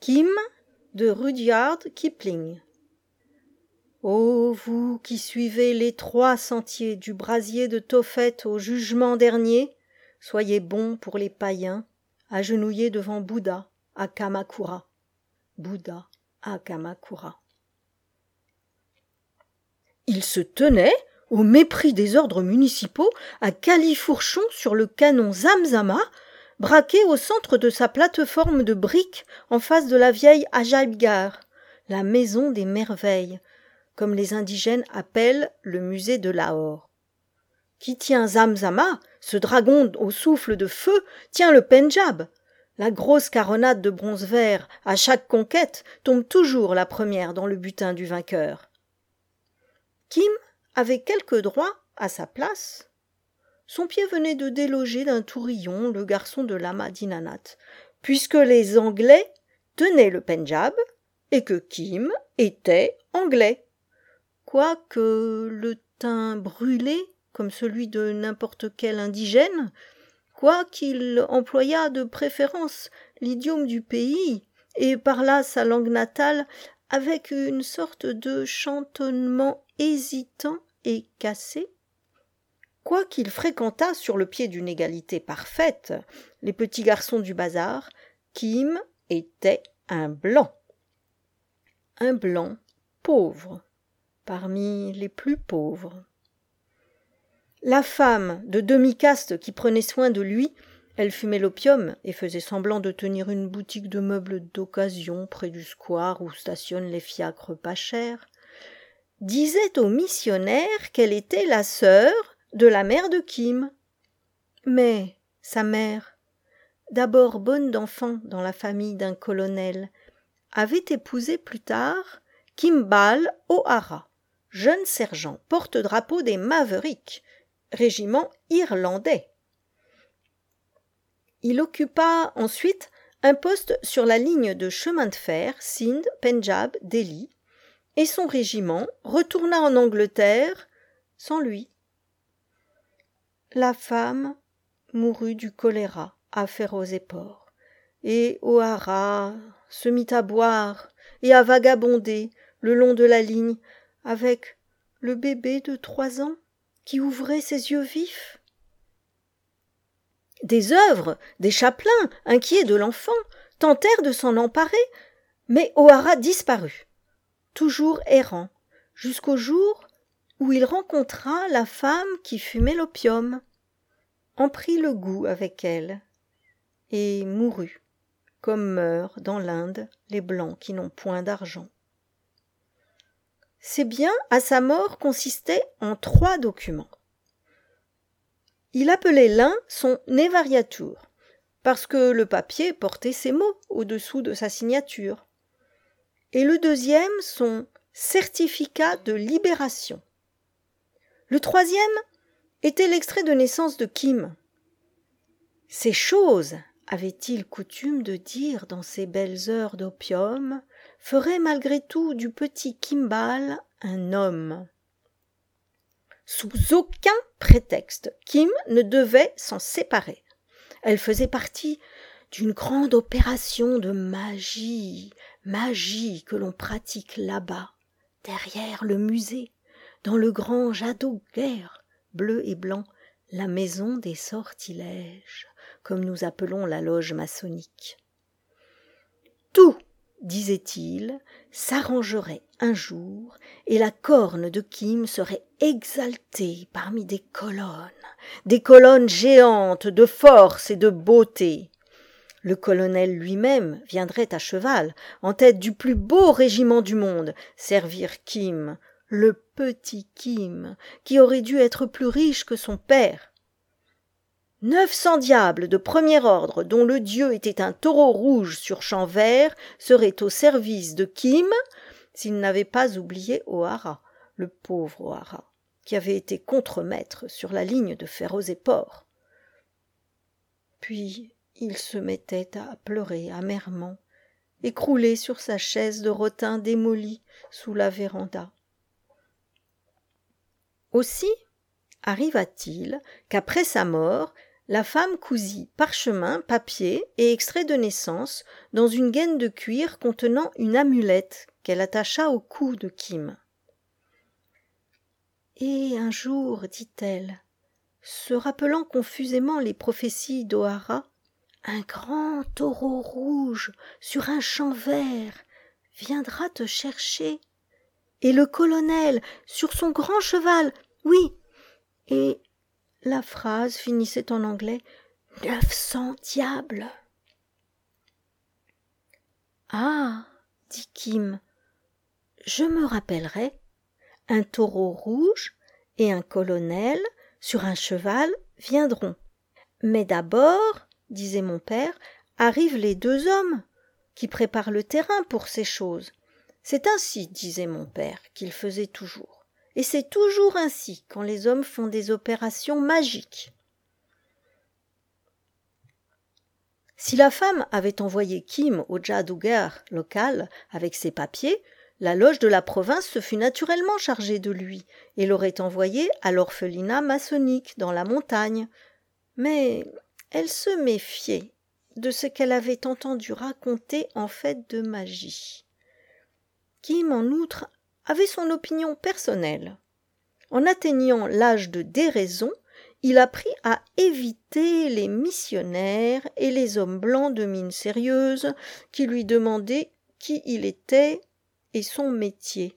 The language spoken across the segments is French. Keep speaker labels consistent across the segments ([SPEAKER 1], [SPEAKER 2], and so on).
[SPEAKER 1] Kim de Rudyard Kipling. Ô vous qui suivez les 3 sentiers du brasier de Tophet au jugement dernier, soyez bons pour les païens, agenouillés devant Bouddha à Kamakura. Bouddha à Kamakura. Il se tenait, au mépris des ordres municipaux, à califourchon sur le canon Zamzama, braqué au centre de sa plateforme de briques en face de la vieille Ajaïb-Gar, la maison des merveilles, comme les indigènes appellent le musée de Lahore. Qui tient Zamzama, ce dragon au souffle de feu, tient le Pendjab. La grosse caronade de bronze vert, à chaque conquête, tombe toujours la première dans le butin du vainqueur. Kim avait quelques droits à sa place. Son pied venait de déloger d'un tourillon le garçon de Lama Dinanath, puisque les Anglais tenaient le Pendjab et que Kim était anglais. Quoique le teint brûlé, comme celui de n'importe quel indigène, quoiqu'il employât de préférence l'idiome du pays et parlât sa langue natale avec une sorte de chantonnement hésitant et cassé, quoiqu'il fréquentât sur le pied d'une égalité parfaite les petits garçons du bazar, Kim était un blanc pauvre, parmi les plus pauvres. La femme de demi-caste qui prenait soin de lui, elle fumait l'opium et faisait semblant de tenir une boutique de meubles d'occasion près du square où stationnent les fiacres pas chers, disait au missionnaire qu'elle était la sœur de la mère de Kim. Mais sa mère, d'abord bonne d'enfant dans la famille d'un colonel, avait épousé plus tard Kimball O'Hara, jeune sergent porte-drapeau des Mavericks, régiment irlandais. Il occupa ensuite un poste sur la ligne de chemin de fer Sindh-Pendjab-Delhi et son régiment retourna en Angleterre sans lui. La femme mourut du choléra à Ferozepore et O'Hara se mit à boire et à vagabonder le long de la ligne avec le bébé de 3 ans qui ouvrait ses yeux vifs. Des œuvres, des chapelains, inquiets de l'enfant, tentèrent de s'en emparer, mais O'Hara disparut, toujours errant, jusqu'au jour où il rencontra la femme qui fumait l'opium, en prit le goût avec elle, et mourut, comme meurent dans l'Inde les Blancs qui n'ont point d'argent. Ses biens à sa mort consistaient en 3 documents. Il appelait l'un son Nevariatur, parce que le papier portait ces mots au-dessous de sa signature, et le deuxième son certificat de libération. Le 3e était l'extrait de naissance de Kim. Ces choses, avait-il coutume de dire dans ses belles heures d'opium, feraient malgré tout du petit Kimball un homme. Sous aucun prétexte, Kim ne devait s'en séparer. Elle faisait partie d'une grande opération de magie que l'on pratique là-bas, derrière le musée, dans le grand Jadoguer, bleu et blanc, la maison des sortilèges, comme nous appelons la loge maçonnique. Tout, disait-il, s'arrangerait un jour et la corne de Kim serait exaltée parmi des colonnes géantes de force et de beauté. Le colonel lui-même viendrait à cheval, en tête du plus beau régiment du monde, servir Kim, le petit Kim, qui aurait dû être plus riche que son père. 900 diables de premier ordre, dont le dieu était un taureau rouge sur champ vert, seraient au service de Kim, s'il n'avait pas oublié O'Hara, le pauvre O'Hara, qui avait été contremaître sur la ligne de Ferozepore. Puis il se mettait à pleurer amèrement, écroulé sur sa chaise de rotin démolie sous la véranda. Aussi arriva-t-il qu'après sa mort, La femme cousit parchemin, papier et extrait de naissance dans une gaine de cuir contenant une amulette qu'elle attacha au cou de Kim. « Et un jour, dit-elle, se rappelant confusément les prophéties d'Ohara, un grand taureau rouge sur un champ vert viendra te chercher. Et le colonel sur son grand cheval, oui, et... » La phrase finissait en anglais « 900 diables !»« Ah !» dit Kim, « je me rappellerai. Un taureau rouge et un colonel sur un cheval viendront. Mais d'abord, disait mon père, arrivent les 2 hommes qui préparent le terrain pour ces choses. C'est ainsi, disait mon père, qu'il faisait toujours. Et c'est toujours ainsi quand les hommes font des opérations magiques. Si la femme avait envoyé Kim au Jadugar local avec ses papiers, la loge de la province se fût naturellement chargée de lui et l'aurait envoyé à l'orphelinat maçonnique dans la montagne. Mais elle se méfiait de ce qu'elle avait entendu raconter en fait de magie. Kim, en outre, avait son opinion personnelle. En atteignant l'âge de déraison, il apprit à éviter les missionnaires et les hommes blancs de mine sérieuse qui lui demandaient qui il était et son métier.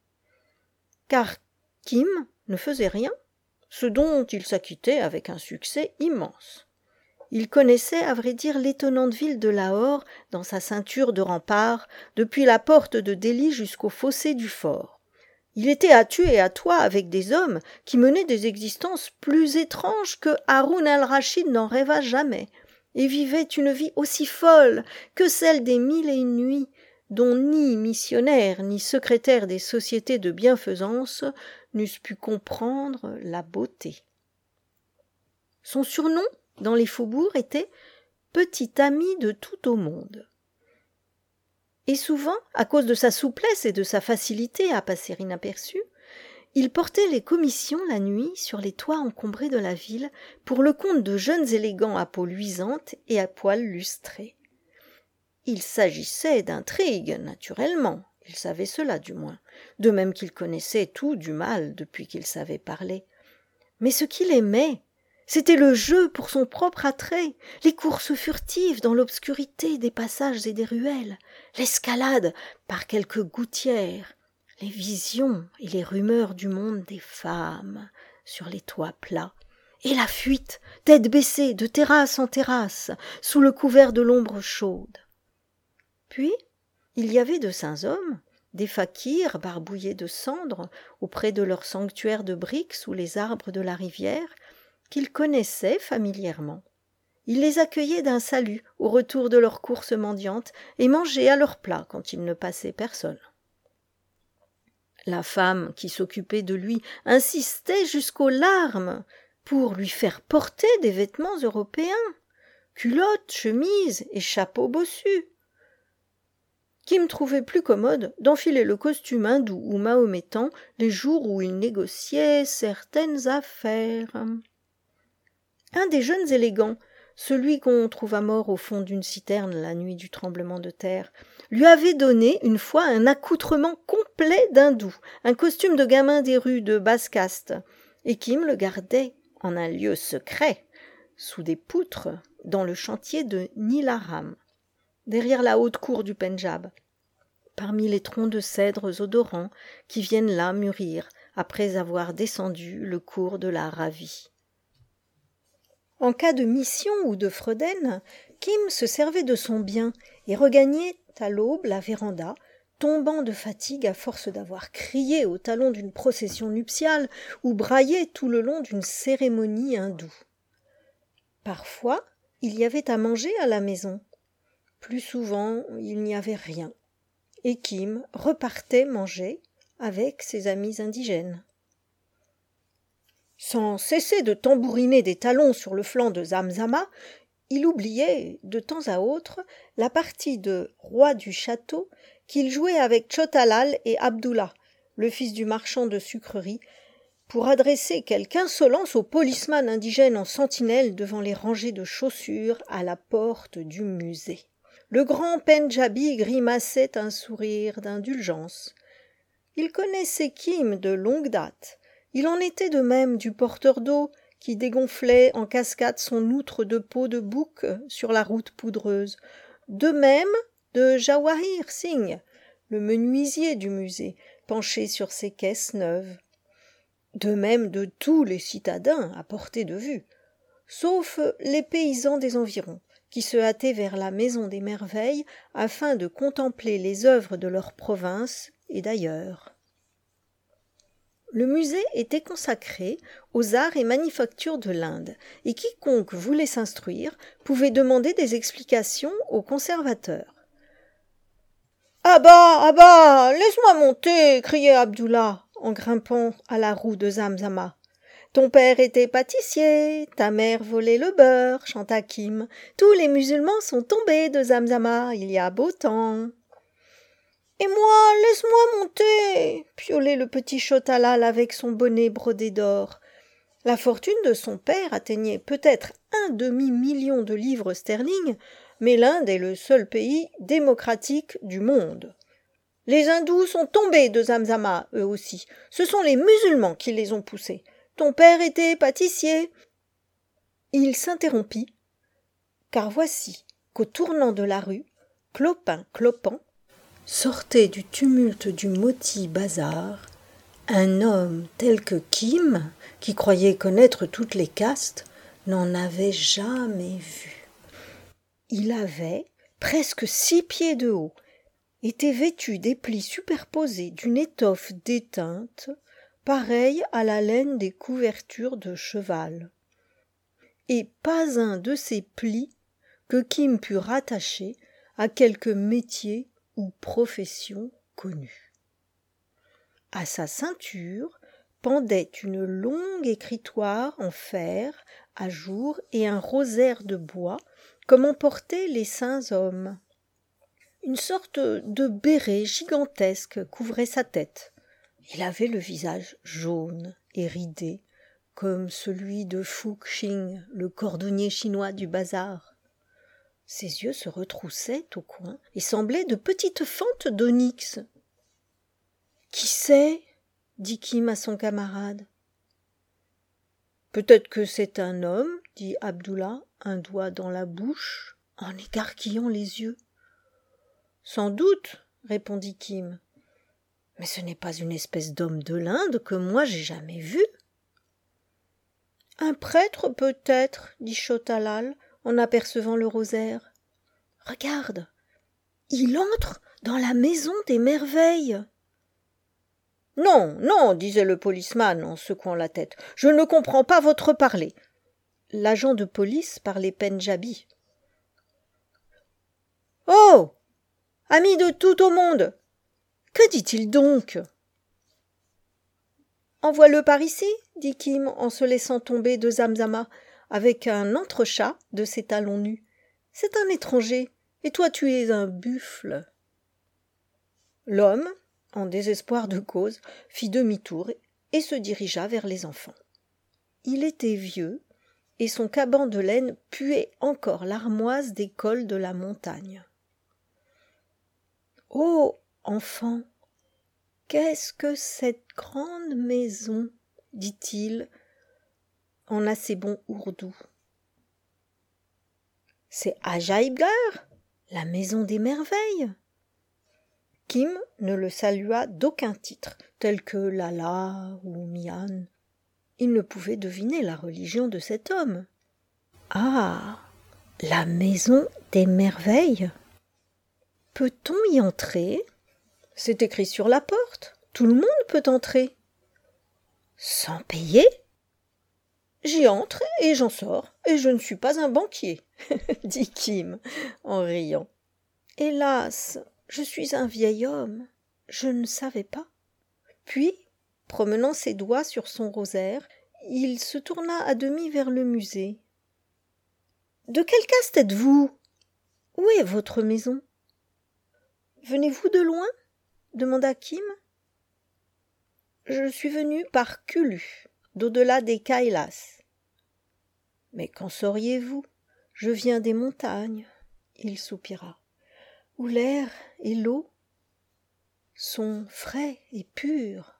[SPEAKER 1] Car Kim ne faisait rien, ce dont il s'acquittait avec un succès immense. Il connaissait, à vrai dire, l'étonnante ville de Lahore dans sa ceinture de remparts, depuis la porte de Delhi jusqu'au fossé du fort. Il était à tu et à toi avec des hommes qui menaient des existences plus étranges que Haroun al-Rachid n'en rêva jamais, et vivaient une vie aussi folle que celle des 1001 nuits, dont ni missionnaires ni secrétaires des sociétés de bienfaisance n'eussent pu comprendre la beauté. Son surnom dans les faubourgs était « petit ami de tout au monde ». Et souvent, à cause de sa souplesse et de sa facilité à passer inaperçu, il portait les commissions la nuit sur les toits encombrés de la ville pour le compte de jeunes élégants à peau luisante et à poils lustrés. Il s'agissait d'intrigues, naturellement, il savait cela du moins, de même qu'il connaissait tout du mal depuis qu'il savait parler. Mais ce qu'il aimait, c'était le jeu pour son propre attrait, les courses furtives dans l'obscurité des passages et des ruelles, l'escalade par quelques gouttières, les visions et les rumeurs du monde des femmes sur les toits plats, et la fuite, tête baissée, de terrasse en terrasse, sous le couvert de l'ombre chaude. Puis, il y avait de saints hommes, des fakirs barbouillés de cendres auprès de leur sanctuaire de briques sous les arbres de la rivière, qu'il connaissait familièrement. Il les accueillait d'un salut au retour de leur course mendiante et mangeait à leur plat quand il ne passait personne. La femme qui s'occupait de lui insistait jusqu'aux larmes pour lui faire porter des vêtements européens, culottes, chemises et chapeaux bossus. Kim trouvait plus commode d'enfiler le costume hindou ou mahométan les jours où il négociait certaines affaires. Un des jeunes élégants, celui qu'on trouva mort au fond d'une citerne la nuit du tremblement de terre, lui avait donné une fois un accoutrement complet d'hindou, un costume de gamin des rues de basse caste, et Kim le gardait en un lieu secret, sous des poutres, dans le chantier de Nilaram, derrière la haute cour du Pendjab, parmi les troncs de cèdres odorants qui viennent là mûrir après avoir descendu le cours de la Ravi. En cas de mission ou de fredaine, Kim se servait de son bien et regagnait à l'aube la véranda, tombant de fatigue à force d'avoir crié au talon d'une procession nuptiale ou braillé tout le long d'une cérémonie hindoue. Parfois, il y avait à manger à la maison. Plus souvent, il n'y avait rien. Et Kim repartait manger avec ses amis indigènes. Sans cesser de tambouriner des talons sur le flanc de Zamzama, il oubliait, de temps à autre, la partie de roi du château qu'il jouait avec Chotalal et Abdullah, le fils du marchand de sucreries, pour adresser quelque insolence au policeman indigène en sentinelle devant les rangées de chaussures à la porte du musée. Le grand Pendjabi grimaçait un sourire d'indulgence. Il connaissait Kim de longue date. Il en était de même du porteur d'eau qui dégonflait en cascade son outre de peau de bouc sur la route poudreuse. De même de Jawahir Singh, le menuisier du musée, penché sur ses caisses neuves. De même de tous les citadins à portée de vue, sauf les paysans des environs, qui se hâtaient vers la maison des merveilles afin de contempler les œuvres de leur province et d'ailleurs. Le musée était consacré aux arts et manufactures de l'Inde, et quiconque voulait s'instruire pouvait demander des explications au conservateur. « Ah bah, laisse-moi monter !» criait Abdullah en grimpant à la roue de Zamzama. « Ton père était pâtissier, ta mère volait le beurre, » chanta Kim. « Tous les musulmans sont tombés de Zamzama, il y a beau temps. » « Et moi, laisse-moi monter !» piaulait le petit Chotalal avec son bonnet brodé d'or. La fortune de son père atteignait peut-être 1/2 million de livres sterling, mais l'Inde est le seul pays démocratique du monde. Les hindous sont tombés de Zamzama, eux aussi. Ce sont les musulmans qui les ont poussés. Ton père était pâtissier. Il s'interrompit, car voici qu'au tournant de la rue, clopin-clopant, sortait du tumulte du Moti Bazar un homme tel que Kim, qui croyait connaître toutes les castes, n'en avait jamais vu. Il avait presque 6 pieds de haut, était vêtu des plis superposés d'une étoffe déteinte, pareille à la laine des couvertures de cheval. Et pas un de ces plis que Kim put rattacher à quelque métier ou profession connue. À sa ceinture pendait une longue écritoire en fer à jour et un rosaire de bois comme en portaient les saints hommes. Une sorte de béret gigantesque couvrait sa tête. Il avait le visage jaune et ridé comme celui de Fu Xing, le cordonnier chinois du bazar. Ses yeux se retroussaient au coin et semblaient de petites fentes d'onyx. « Qui sait ?» dit Kim à son camarade. « Peut-être que c'est un homme, » dit Abdullah, un doigt dans la bouche, en écarquillant les yeux. « Sans doute, » répondit Kim. « Mais ce n'est pas une espèce d'homme de l'Inde que moi j'ai jamais vu. »« Un prêtre peut-être, » dit Chotalal, en apercevant le rosaire. « Regarde, il entre dans la maison des merveilles. »« Non, non, » disait le policeman en secouant la tête, « je ne comprends pas votre parler. » L'agent de police parlait pendjabi. « Oh, ami de tout au monde, que dit-il donc ?»« Envoie-le par ici, » dit Kim en se laissant tomber de Zamzama avec un entrechat de ses talons nus. « C'est un étranger, et toi tu es un buffle. » L'homme, en désespoir de cause, fit demi-tour et se dirigea vers les enfants. Il était vieux, et son caban de laine puait encore l'armoise des cols de la montagne. « Oh, enfant, qu'est-ce que cette grande maison ?» dit-il en assez bon ourdou. « C'est Ajaïbgar, la maison des merveilles. » Kim ne le salua d'aucun titre, tel que Lala ou Mian. Il ne pouvait deviner la religion de cet homme. « Ah, la maison des merveilles. Peut-on y entrer ? C'est écrit sur la porte. Tout le monde peut entrer. »« Sans payer ? J'y entre et j'en sors, et je ne suis pas un banquier, » dit Kim en riant. « Hélas, je suis un vieil homme, je ne savais pas. » Puis, promenant ses doigts sur son rosaire, il se tourna à demi vers le musée. « De quelle caste êtes-vous ? Où est votre maison ? » « Venez-vous de loin ? demanda Kim. Je suis venu par Kulu, d'au-delà des Kailas. Mais qu'en sauriez-vous? Je viens des montagnes, il soupira, où l'air et l'eau sont frais et purs.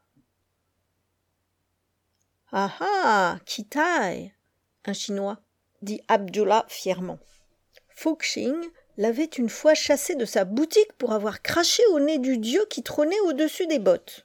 [SPEAKER 1] Ah ah, Kitai, un Chinois, dit Abdullah fièrement. Fokching l'avait une fois chassé de sa boutique pour avoir craché au nez du dieu qui trônait au-dessus des bottes.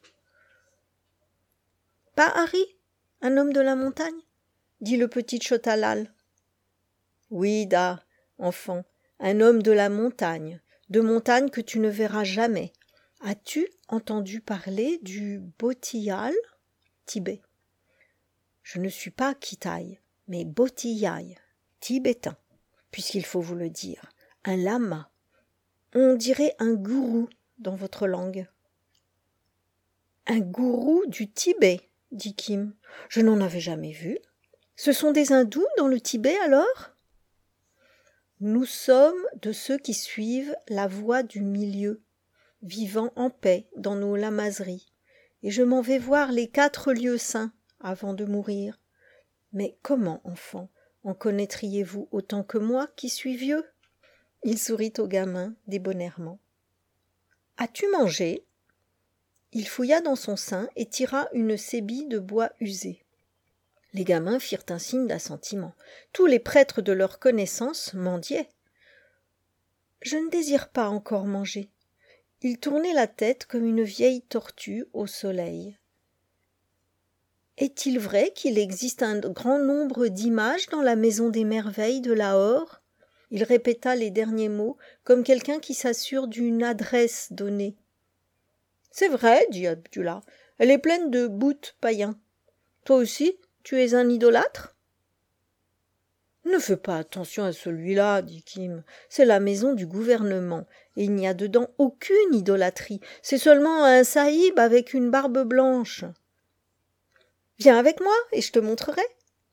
[SPEAKER 1] Pas Harry, un homme de la montagne, dit le petit Chotalal. Oui, Da, enfant, un homme de la montagne, de montagne que tu ne verras jamais. As-tu entendu parler du Botiyal, Tibet? Je ne suis pas Kitai, mais Botiyai, tibétain, puisqu'il faut vous le dire, un lama. On dirait un gourou dans votre langue. Un gourou du Tibet, dit Kim. Je n'en avais jamais vu. Ce sont des hindous dans le Tibet alors? Nous sommes de ceux qui suivent la voie du milieu, vivant en paix dans nos lamaseries, et je m'en vais voir les 4 lieux saints avant de mourir. Mais comment, enfant, en connaîtriez-vous autant que moi qui suis vieux? Il sourit au gamin débonnairement. As-tu mangé? Il fouilla dans son sein et tira une sébille de bois usé. Les gamins firent un signe d'assentiment. Tous les prêtres de leur connaissance mendiaient. Je ne désire pas encore manger. Il tournait la tête comme une vieille tortue au soleil. Est-il vrai qu'il existe un grand nombre d'images dans la maison des merveilles de Lahore? Il répéta les derniers mots comme quelqu'un qui s'assure d'une adresse donnée. C'est vrai, dit Abdullah, elle est pleine de bouts païens. Toi aussi, tu es un idolâtre? Ne fais pas attention à celui-là, dit Kim. C'est la maison du gouvernement, et il n'y a dedans aucune idolâtrie. C'est seulement un saïb avec une barbe blanche. Viens avec moi, et je te montrerai.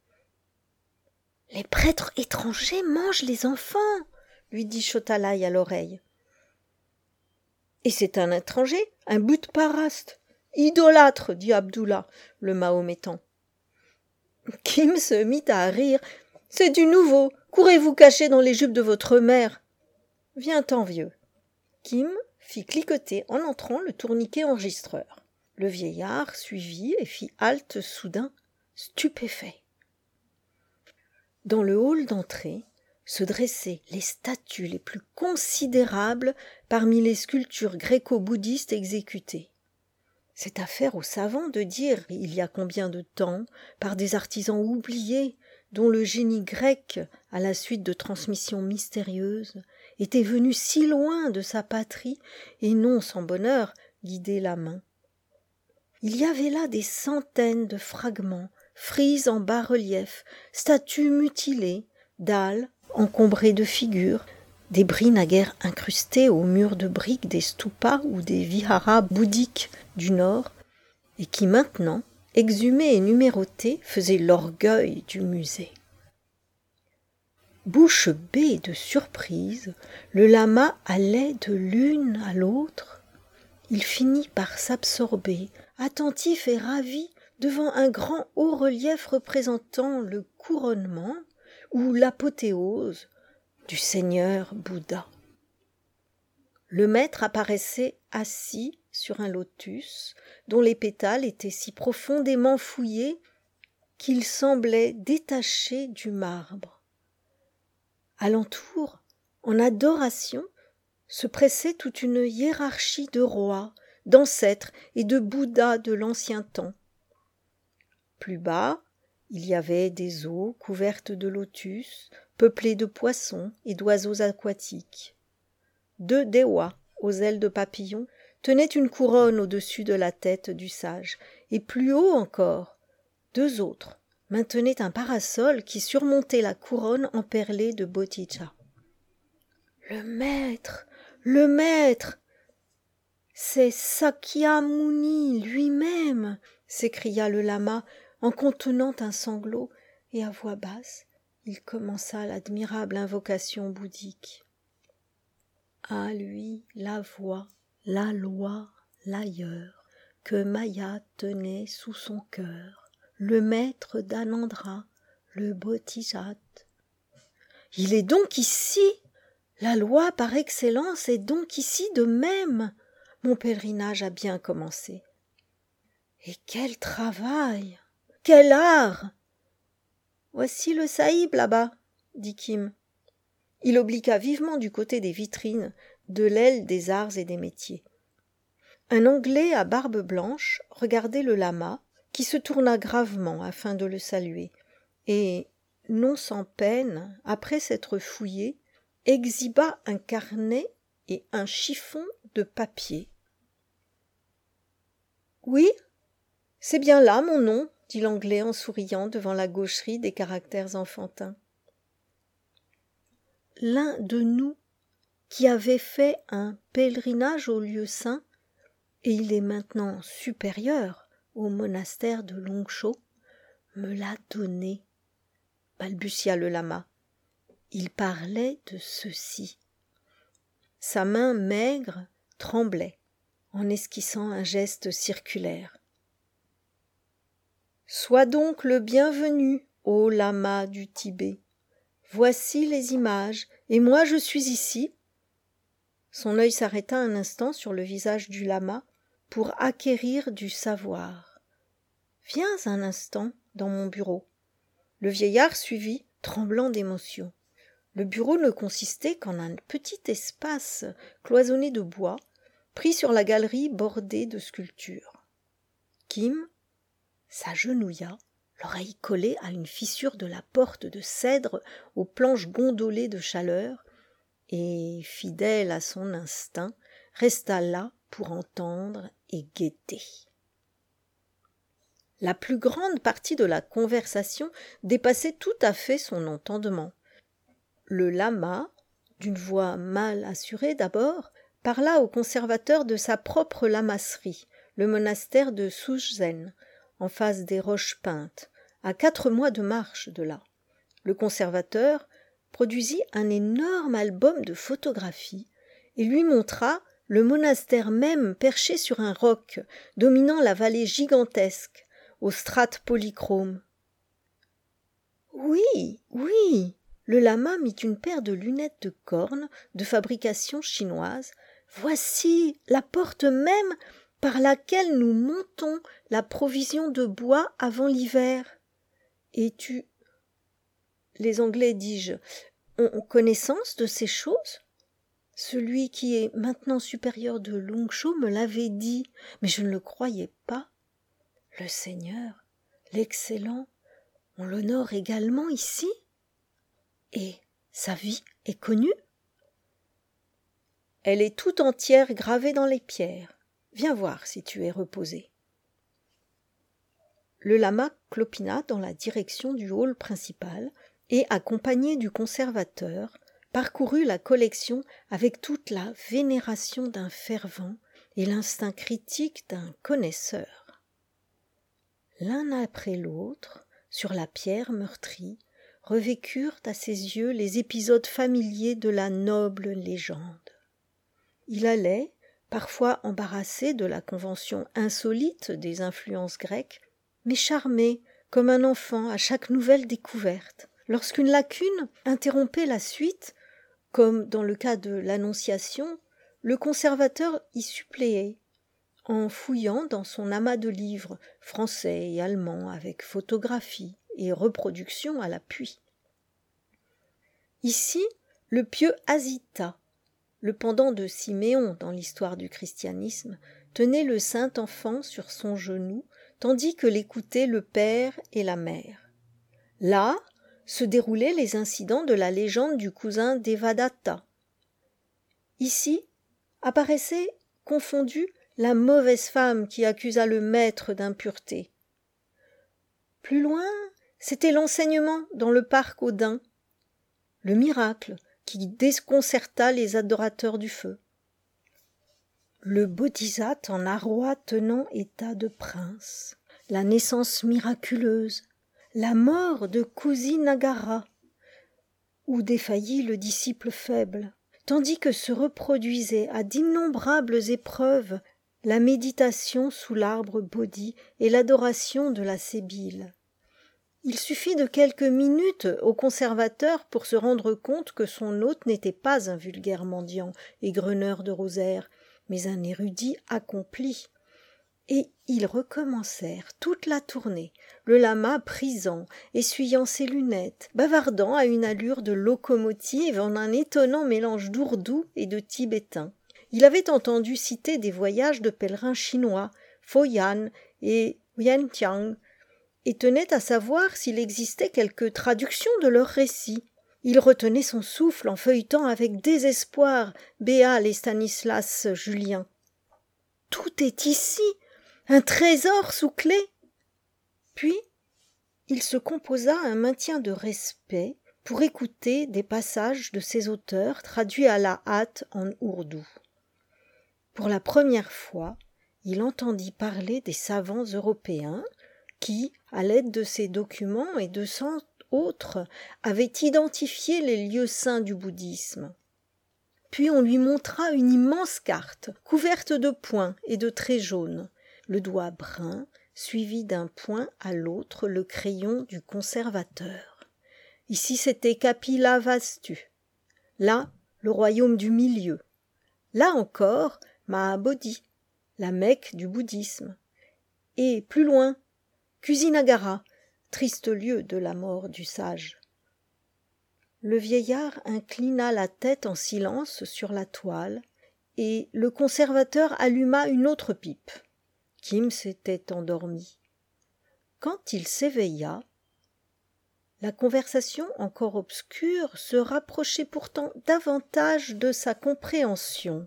[SPEAKER 1] Les prêtres étrangers mangent les enfants, lui dit Chotalai à l'oreille. Et c'est un étranger, un bout-paraste. Idolâtre, dit Abdullah, le mahométan. Kim se mit à rire. C'est du nouveau. Courez vous cacher dans les jupes de votre mère. Viens-t'en, vieux. Kim fit cliqueter en entrant le tourniquet enregistreur. Le vieillard suivit et fit halte soudain, stupéfait. Dans le hall d'entrée se dressaient les statues les plus considérables parmi les sculptures gréco-bouddhistes exécutées. C'est affaire aux savants de dire il y a combien de temps, par des artisans oubliés, dont le génie grec, à la suite de transmissions mystérieuses, était venu si loin de sa patrie et non sans bonheur guider la main. Il y avait là des centaines de fragments, frises en bas-relief, statues mutilées, dalles encombrées de figures, débris naguère incrustés aux murs de briques des stupas ou des viharas bouddhiques du nord, et qui maintenant, exhumés et numérotés, faisaient l'orgueil du musée. Bouche bée de surprise, le lama allait de l'une à l'autre. Il finit par s'absorber, attentif et ravi, devant un grand haut-relief représentant le couronnement ou l'apothéose du Seigneur Bouddha. Le maître apparaissait assis sur un lotus dont les pétales étaient si profondément fouillés qu'ils semblaient détachés du marbre. Alentour, en adoration, se pressait toute une hiérarchie de rois, d'ancêtres et de Bouddhas de l'ancien temps. Plus bas, il y avait des eaux couvertes de lotus, peuplées de poissons et d'oiseaux aquatiques. 2 dewas, aux ailes de papillon, tenaient une couronne au-dessus de la tête du sage, et plus haut encore, 2 autres maintenaient un parasol qui surmontait la couronne emperlée de botticha. Le maître, le maître, c'est Sakyamuni lui-même, s'écria le lama en contenant un sanglot, et à voix basse, il commença l'admirable invocation bouddhique. À lui la voix, la loi, l'ailleurs, que Maya tenait sous son cœur, le maître d'Anandra, le Bodhisattva. Il est donc ici. La loi par excellence est donc ici de même. Mon pèlerinage a bien commencé. Et quel travail! Quel art! Voici le saïb là-bas, dit Kim. Il obliqua vivement du côté des vitrines de l'aile des arts et des métiers. Un Anglais à barbe blanche regardait le lama, qui se tourna gravement afin de le saluer, et, non sans peine, après s'être fouillé, exhiba un carnet et un chiffon de papier. « Oui, c'est bien là mon nom, » dit l'Anglais en souriant devant la gaucherie des caractères enfantins. L'un de nous qui avait fait un pèlerinage au lieu saint, et il est maintenant supérieur au monastère de Longsho, me l'a donné, balbutia le lama. Il parlait de ceci. Sa main maigre tremblait en esquissant un geste circulaire. Sois donc le bienvenu, ô lama du Tibet. Voici les images, et moi je suis ici. Son œil s'arrêta un instant sur le visage du lama pour acquérir du savoir. Viens un instant dans mon bureau. Le vieillard suivit, tremblant d'émotion. Le bureau ne consistait qu'en un petit espace cloisonné de bois, pris sur la galerie bordée de sculptures. Kim s'agenouilla, l'oreille collée à une fissure de la porte de cèdre aux planches gondolées de chaleur, et, fidèle à son instinct, resta là pour entendre et guetter. La plus grande partie de la conversation dépassait tout à fait son entendement. Le lama, d'une voix mal assurée d'abord, parla au conservateur de sa propre lamasserie, le monastère de Suzhen, en face des roches peintes, à 4 mois de marche de là. Le conservateur produisit un énorme album de photographies et lui montra le monastère même perché sur un roc, dominant la vallée gigantesque, aux strates polychromes. « Oui, oui !» Le lama mit une paire de lunettes de corne de fabrication chinoise. « Voici la porte même par laquelle nous montons la provision de bois avant l'hiver. Et tu... » Les Anglais, dis-je, ont connaissance de ces choses ? Celui qui est maintenant supérieur de Longsho me l'avait dit, mais je ne le croyais pas. Le Seigneur, l'excellent, on l'honore également ici ? Et sa vie est connue ? Elle est tout entière gravée dans les pierres. Viens voir si tu es reposé. Le lama clopina dans la direction du hall principal et, accompagné du conservateur, parcourut la collection avec toute la vénération d'un fervent et l'instinct critique d'un connaisseur. L'un après l'autre, sur la pierre meurtrie, revécurent à ses yeux les épisodes familiers de la noble légende. Il allait, parfois embarrassé de la convention insolite des influences grecques, mais charmé comme un enfant à chaque nouvelle découverte. Lorsqu'une lacune interrompait la suite, comme dans le cas de l'Annonciation, le conservateur y suppléait, en fouillant dans son amas de livres français et allemands avec photographies et reproductions à l'appui. Ici, le pieux Asita, le pendant de Siméon dans l'histoire du christianisme, tenait le saint enfant sur son genou, tandis que l'écoutaient le père et la mère. Là se déroulaient les incidents de la légende du cousin Devadatta. Ici apparaissait confondue la mauvaise femme qui accusa le maître d'impureté. Plus loin, c'était l'enseignement dans le parc aux daims, le miracle qui déconcerta les adorateurs du feu. Le Bodhisattva en arroi tenant état de prince, la naissance miraculeuse, la mort de Kusinagara, où défaillit le disciple faible, tandis que se reproduisaient à d'innombrables épreuves la méditation sous l'arbre Bodhi et l'adoration de la Sébile. Il suffit de quelques minutes au conservateur pour se rendre compte que son hôte n'était pas un vulgaire mendiant et greneur de rosaires, mais un érudit accompli. Et ils recommencèrent toute la tournée, le lama prisant, essuyant ses lunettes, bavardant à une allure de locomotive en un étonnant mélange d'ourdou et de tibétain. Il avait entendu citer des voyages de pèlerins chinois, Foyan et Vientiane, et tenait à savoir s'il existait quelque traduction de leurs récits. Il retenait son souffle en feuilletant avec désespoir Béal et Stanislas Julien. « Tout est ici, un trésor sous clé !» Puis, il se composa un maintien de respect pour écouter des passages de ces auteurs traduits à la hâte en ourdou. Pour la première fois, il entendit parler des savants européens qui, à l'aide de ces documents et de cent autres, avaient identifié les lieux saints du bouddhisme. Puis on lui montra une immense carte, couverte de points et de traits jaunes, le doigt brun, suivi d'un point à l'autre le crayon du conservateur. Ici c'était Kapilavastu, là le royaume du milieu, là encore Mahabodhi, la Mecque du bouddhisme, et plus loin Kusinagara, triste lieu de la mort du sage. Le vieillard inclina la tête en silence sur la toile, et le conservateur alluma une autre pipe. Kim s'était endormi. Quand il s'éveilla, la conversation encore obscure se rapprochait pourtant davantage de sa compréhension.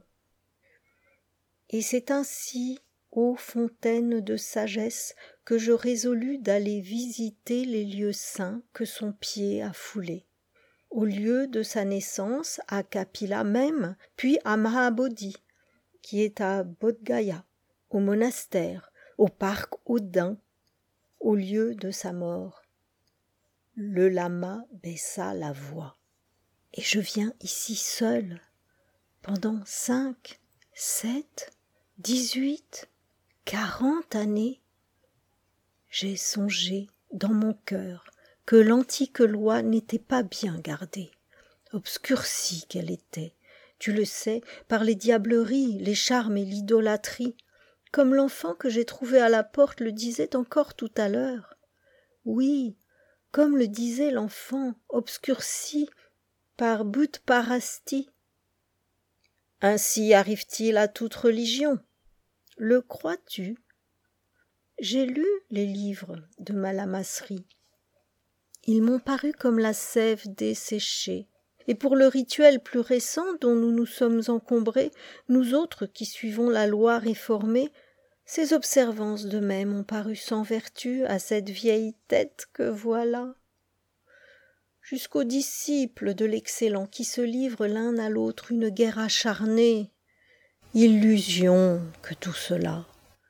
[SPEAKER 1] Et c'est ainsi, ô fontaine de sagesse, que je résolus d'aller visiter les lieux saints que son pied a foulés. Au lieu de sa naissance à Kapila même, puis à Mahabodhi, qui est à Bodh-Gaya, au monastère, au parc Odin, au lieu de sa mort. Le lama baissa la voix. Et je viens ici seul, pendant 5, 7, 18, 40 années. J'ai songé dans mon cœur que l'antique loi n'était pas bien gardée, obscurcie qu'elle était, tu le sais, par les diableries, les charmes et l'idolâtrie, comme l'enfant que j'ai trouvé à la porte le disait encore tout à l'heure. Oui, comme le disait l'enfant, obscurci par Bhutparasti. Ainsi arrive-t-il à toute religion. Le crois-tu ? J'ai lu les livres de Malamasserie. Ils m'ont paru comme la sève desséchée. Et pour le rituel plus récent dont nous nous sommes encombrés, nous autres qui suivons la loi réformée, ces observances de même ont paru sans vertu à cette vieille tête que voilà. Jusqu'aux disciples de l'excellent qui se livrent l'un à l'autre une guerre acharnée. Illusion que tout cela.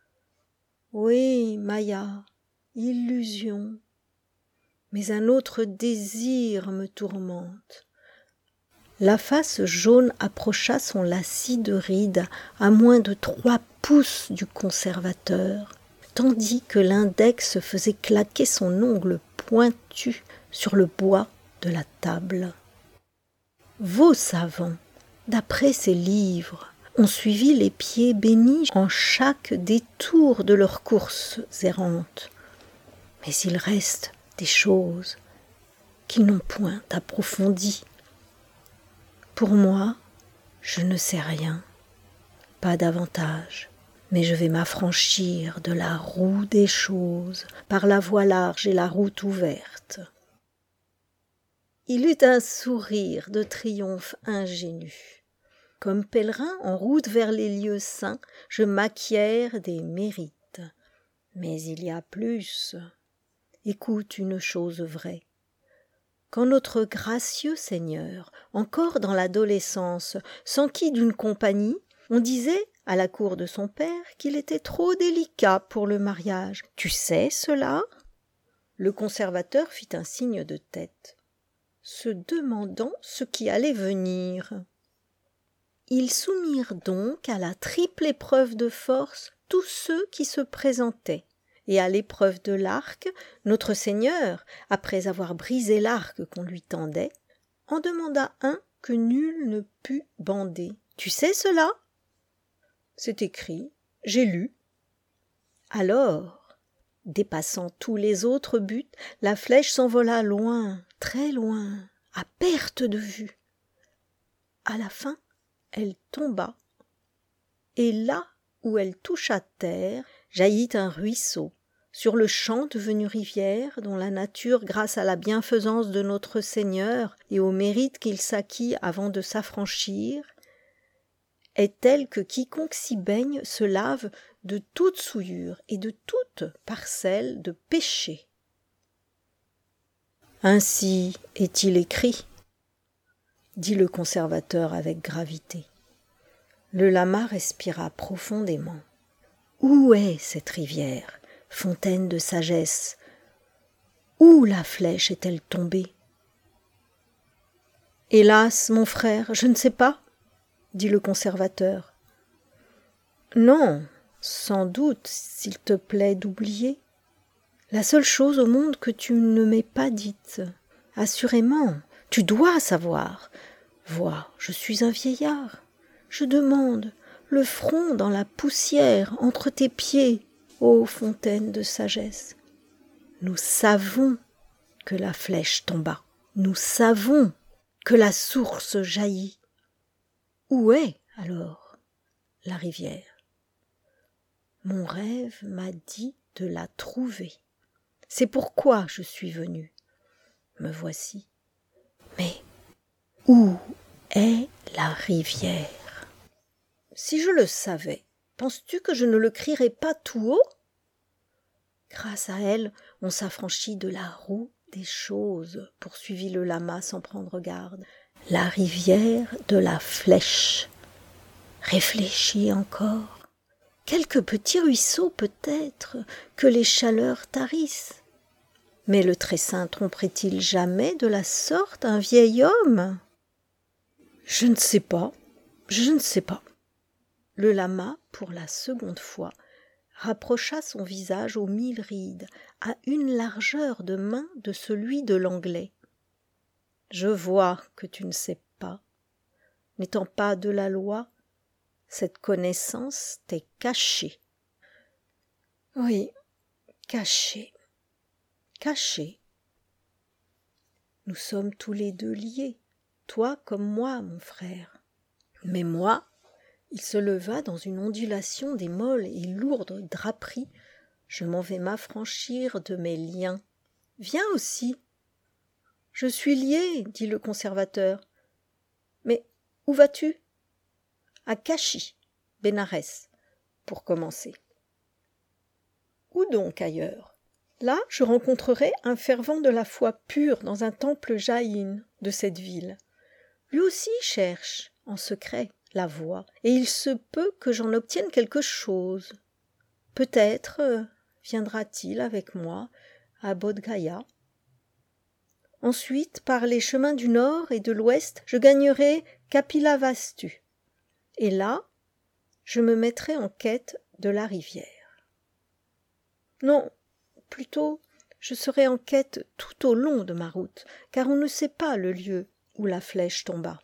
[SPEAKER 1] Oui, Maya, illusion. Mais un autre désir me tourmente. La face jaune approcha son lacis de rides à moins de 3 pouces du conservateur, tandis que l'index faisait claquer son ongle pointu sur le bois de la table. Vos savants, d'après ces livres, ont suivi les pieds bénis en chaque détour de leurs courses errantes. Mais il reste des choses qu'ils n'ont point approfondies. Pour moi, je ne sais rien, pas davantage, mais je vais m'affranchir de la roue des choses par la voie large et la route ouverte. Il eut un sourire de triomphe ingénu. Comme pèlerin en route vers les lieux saints, je m'acquiers des mérites. Mais il y a plus. Écoute une chose vraie. Quand notre gracieux Seigneur, encore dans l'adolescence, s'enquit d'une compagnie, on disait, à la cour de son père, qu'il était trop délicat pour le mariage. Tu sais cela ? Le conservateur fit un signe de tête, se demandant ce qui allait venir. Ils soumirent donc à la triple épreuve de force tous ceux qui se présentaient. Et à l'épreuve de l'arc, notre Seigneur, après avoir brisé l'arc qu'on lui tendait, en demanda un que nul ne put bander. « Tu sais cela ?» ?»« C'est écrit, j'ai lu. » Alors, dépassant tous les autres buts, la flèche s'envola loin, très loin, à perte de vue. À la fin, elle tomba, et là où elle toucha terre, jaillit un ruisseau, sur le champ devenu rivière, dont la nature, grâce à la bienfaisance de notre Seigneur et au mérite qu'il s'acquit avant de s'affranchir, est telle que quiconque s'y baigne se lave de toute souillure et de toute parcelle de péché. Ainsi est-il écrit, dit le conservateur avec gravité. Le lama respira profondément. Où est cette rivière, fontaine de sagesse? Où la flèche est-elle tombée? Hélas, mon frère, je ne sais pas, dit le conservateur. Non, sans doute, s'il te plaît d'oublier. La seule chose au monde que tu ne m'aies pas dite. Assurément, tu dois savoir. Vois, je suis un vieillard. Je demande, le front dans la poussière, entre tes pieds, ô fontaine de sagesse. Nous savons que la flèche tomba. Nous savons que la source jaillit. Où est, alors, la rivière? Mon rêve m'a dit de la trouver. C'est pourquoi je suis venu. Me voici. Mais où est la rivière? Si je le savais, penses-tu que je ne le crierais pas tout haut? Grâce à elle, on s'affranchit de la roue des choses, poursuivit le lama sans prendre garde. La rivière de la flèche. Réfléchis encore. Quelques petits ruisseaux peut-être que les chaleurs tarissent. Mais le Très-Saint tromperait-il jamais de la sorte un vieil homme? Je ne sais pas, je ne sais pas. Le lama, pour la seconde fois, rapprocha son visage aux 1000 rides, à une largeur de main de celui de l'Anglais. Je vois que tu ne sais pas. N'étant pas de la loi, cette connaissance t'est cachée. Oui, cachée, cachée. Nous sommes tous les deux liés, toi comme moi, mon frère. Mais moi, il se leva dans une ondulation des molles et lourdes draperies. Je m'en vais m'affranchir de mes liens. Viens aussi. Je suis lié, dit le conservateur. Mais où vas-tu? À Kashi, Bénarès, pour commencer. Où donc ailleurs? Là, je rencontrerai un fervent de la foi pure dans un temple jaïn de cette ville. Lui aussi cherche, en secret, la voie, et il se peut que j'en obtienne quelque chose. Peut-être viendra-t-il avec moi à Bodh Gaya. Ensuite, par les chemins du nord et de l'ouest, je gagnerai Kapilavastu. Et là, je me mettrai en quête de la rivière. Non, plutôt, je serai en quête tout au long de ma route, car on ne sait pas le lieu où la flèche tomba.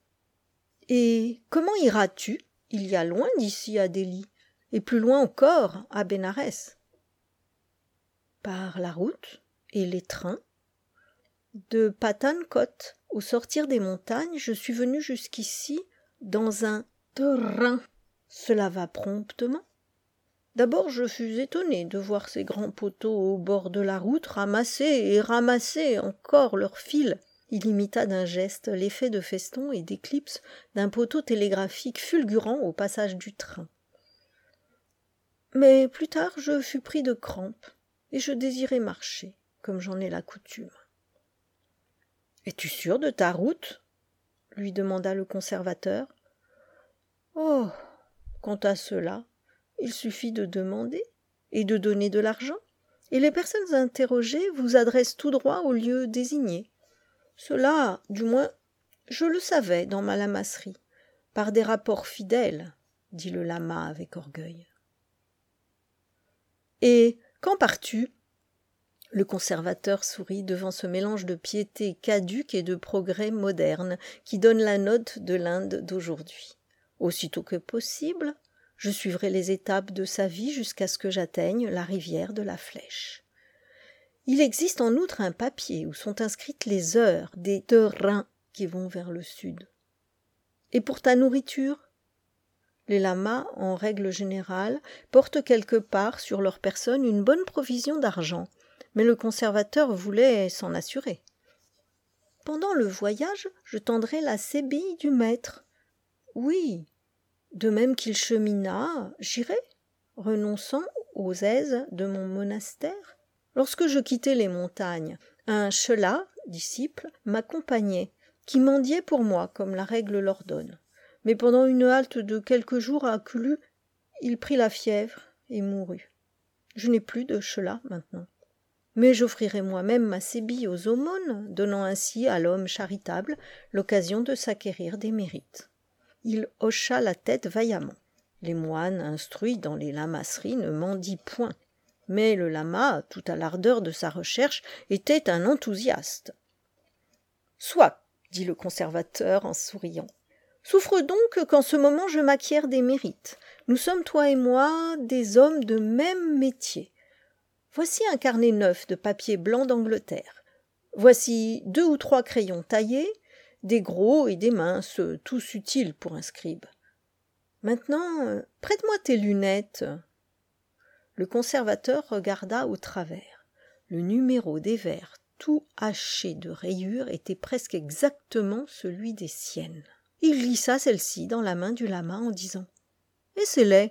[SPEAKER 1] Et comment iras-tu? Il y a loin d'ici à Delhi, et plus loin encore à Bénarès. Par la route et les trains. De Pathankot, au sortir des montagnes, je suis venu jusqu'ici dans un train. Cela va promptement. D'abord, je fus étonné de voir ces grands poteaux au bord de la route ramasser et ramasser encore leurs fils. Il imita d'un geste l'effet de feston et d'éclipse d'un poteau télégraphique fulgurant au passage du train. Mais plus tard, je fus pris de crampes, et je désirais marcher, comme j'en ai la coutume. « Es-tu sûr de ta route ?» lui demanda le conservateur. « Oh, quant à cela, il suffit de demander et de donner de l'argent, et les personnes interrogées vous adressent tout droit au lieu désigné. Cela, du moins, je le savais dans ma lamasserie. Par des rapports fidèles, dit le lama avec orgueil. Et quand pars-tu ? Le conservateur sourit devant ce mélange de piété caduque et de progrès moderne qui donne la note de l'Inde d'aujourd'hui. Aussitôt que possible, je suivrai les étapes de sa vie jusqu'à ce que j'atteigne la rivière de la Flèche. Il existe en outre un papier où sont inscrites les heures des terrains qui vont vers le sud. Et pour ta nourriture ? Les lamas, en règle générale, portent quelque part sur leur personne une bonne provision d'argent, mais le conservateur voulait s'en assurer. Pendant le voyage, je tendrai la sébille du maître. Oui, de même qu'il chemina, j'irai, renonçant aux aises de mon monastère. Lorsque je quittai les montagnes, un chela, disciple, m'accompagnait, qui mendiait pour moi comme la règle l'ordonne. Mais pendant une halte de quelques jours à Kulu, il prit la fièvre et mourut. Je n'ai plus de chela maintenant. Mais j'offrirai moi-même ma sébille aux aumônes, donnant ainsi à l'homme charitable l'occasion de s'acquérir des mérites. Il hocha la tête vaillamment. Les moines instruits dans les lamasseries ne mendient point. Mais le lama, tout à l'ardeur de sa recherche, était un enthousiaste. « Soit, dit le conservateur en souriant. Souffre donc qu'en ce moment je m'acquière des mérites. Nous sommes, toi et moi, des hommes de même métier. Voici un carnet neuf de papier blanc d'Angleterre. Voici 2 ou 3 crayons taillés, des gros et des minces, tous utiles pour un scribe. Maintenant, prête-moi tes lunettes. » Le conservateur regarda au travers. Le numéro des vers, tout haché de rayures, était presque exactement celui des siennes. Il glissa celle-ci dans la main du lama en disant « Et c'est laid !»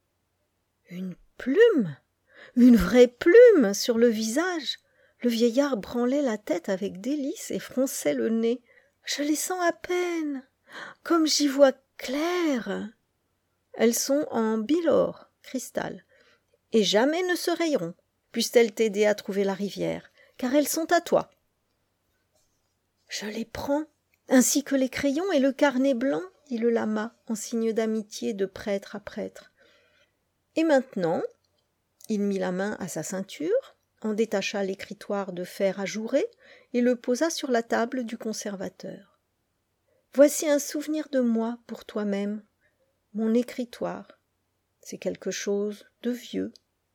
[SPEAKER 1] Une plume, une vraie plume sur le visage. Le vieillard branlait la tête avec délice et fronçait le nez. « Je les sens à peine, comme j'y vois clair. » Elles sont en bylore, cristal, et jamais ne se rayeront. Puissent-elles t'aider à trouver la rivière, car elles sont à toi. Je les prends, ainsi que les crayons et le carnet blanc, dit le lama, en signe d'amitié de prêtre à prêtre. Et maintenant, il mit la main à sa ceinture, en détacha l'écritoire de fer ajouré et le posa sur la table du conservateur. Voici un souvenir de moi pour toi-même, mon écritoire. C'est quelque chose de vieux,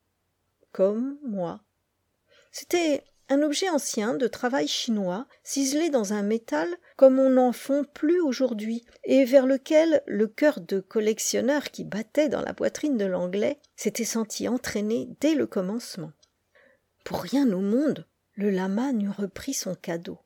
[SPEAKER 1] comme moi. C'était un objet ancien de travail chinois, ciselé dans un métal comme on n'en fond plus aujourd'hui, et vers lequel le cœur de collectionneur qui battait dans la poitrine de l'Anglais s'était senti entraîné dès le commencement. Pour rien au monde, le lama n'eût repris son cadeau.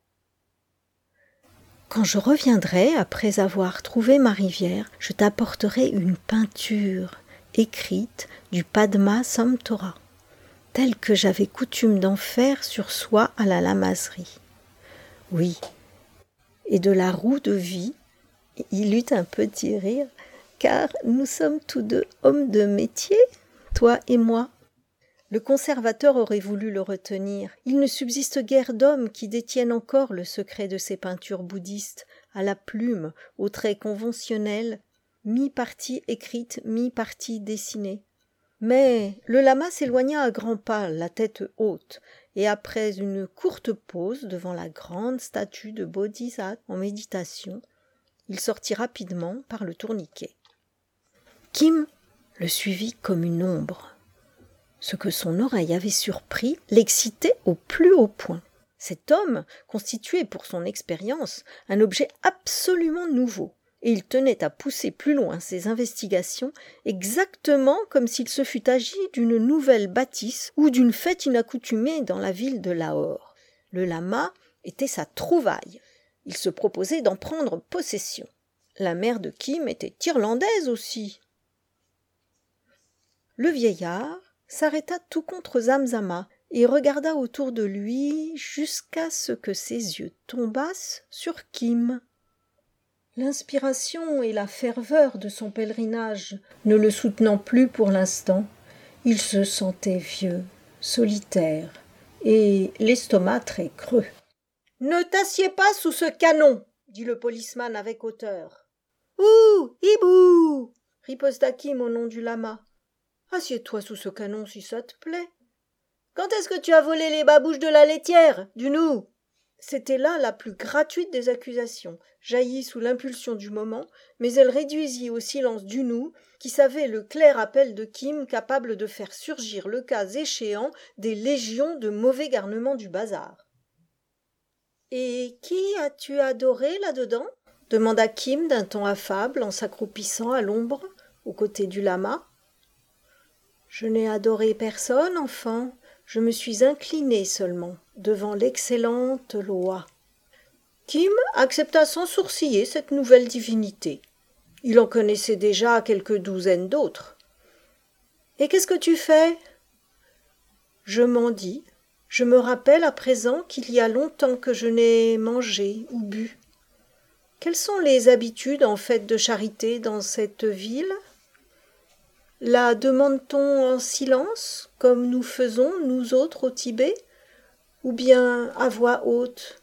[SPEAKER 1] Quand je reviendrai, après avoir trouvé ma rivière, je t'apporterai une peinture écrite du Padma Samtora, telle que j'avais coutume d'en faire sur soie à la lamasserie. Oui, et de la roue de vie, il eut un petit rire, car nous sommes tous deux hommes de métier, toi et moi. Le conservateur aurait voulu le retenir. Il ne subsiste guère d'hommes qui détiennent encore le secret de ces peintures bouddhistes, à la plume, aux traits conventionnels, mi-partie écrite, mi-partie dessinée. Mais le lama s'éloigna à grands pas, la tête haute, et après une courte pause devant la grande statue de Bodhisattva en méditation, il sortit rapidement par le tourniquet. Kim le suivit comme une ombre. Ce que son oreille avait surpris l'excitait au plus haut point. Cet homme constituait pour son expérience un objet absolument nouveau, et il tenait à pousser plus loin ses investigations exactement comme s'il se fût agi d'une nouvelle bâtisse ou d'une fête inaccoutumée dans la ville de Lahore. Le lama était sa trouvaille. Il se proposait d'en prendre possession. La mère de Kim était irlandaise aussi. Le vieillard s'arrêta tout contre Zamzama et regarda autour de lui jusqu'à ce que ses yeux tombassent sur Kim. L'inspiration et la ferveur de son pèlerinage ne le soutenant plus pour l'instant, il se sentait vieux, solitaire et l'estomac très creux. « Ne t'assieds pas sous ce canon !» dit le policeman avec hauteur. Ouh, hibou riposta Kim au nom du lama. Assieds-toi sous ce canon si ça te plaît. Quand est-ce que tu as volé les babouches de la laitière, du nou? C'était là la plus gratuite des accusations, jaillie sous l'impulsion du moment, mais elle réduisit au silence du nou, qui savait le clair appel de Kim capable de faire surgir le cas échéant des légions de mauvais garnements du bazar. Et qui as-tu adoré là-dedans? Demanda Kim d'un ton affable en s'accroupissant à l'ombre, aux côtés du lama. Je n'ai adoré personne, enfant. Je me suis inclinée seulement devant l'excellente loi. Kim accepta sans sourciller cette nouvelle divinité. Il en connaissait déjà quelques douzaines d'autres. Et qu'est-ce que tu fais? Je mendie. Je me rappelle à présent qu'il y a longtemps que je n'ai mangé ou bu. Quelles sont les habitudes en fait de charité dans cette ville? La demande-t-on en silence, comme nous faisons, nous autres, au Tibet, ou bien à voix haute?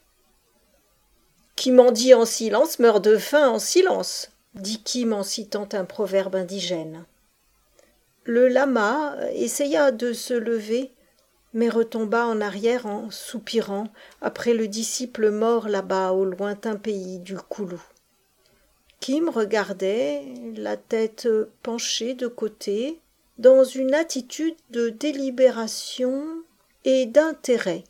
[SPEAKER 1] Qui mendie en silence meurt de faim en silence, dit Kim en citant un proverbe indigène. Le lama essaya de se lever, mais retomba en arrière en soupirant après le disciple mort là-bas au lointain pays du Koulou. Kim regardait, la tête penchée de côté, dans une attitude de délibération et d'intérêt.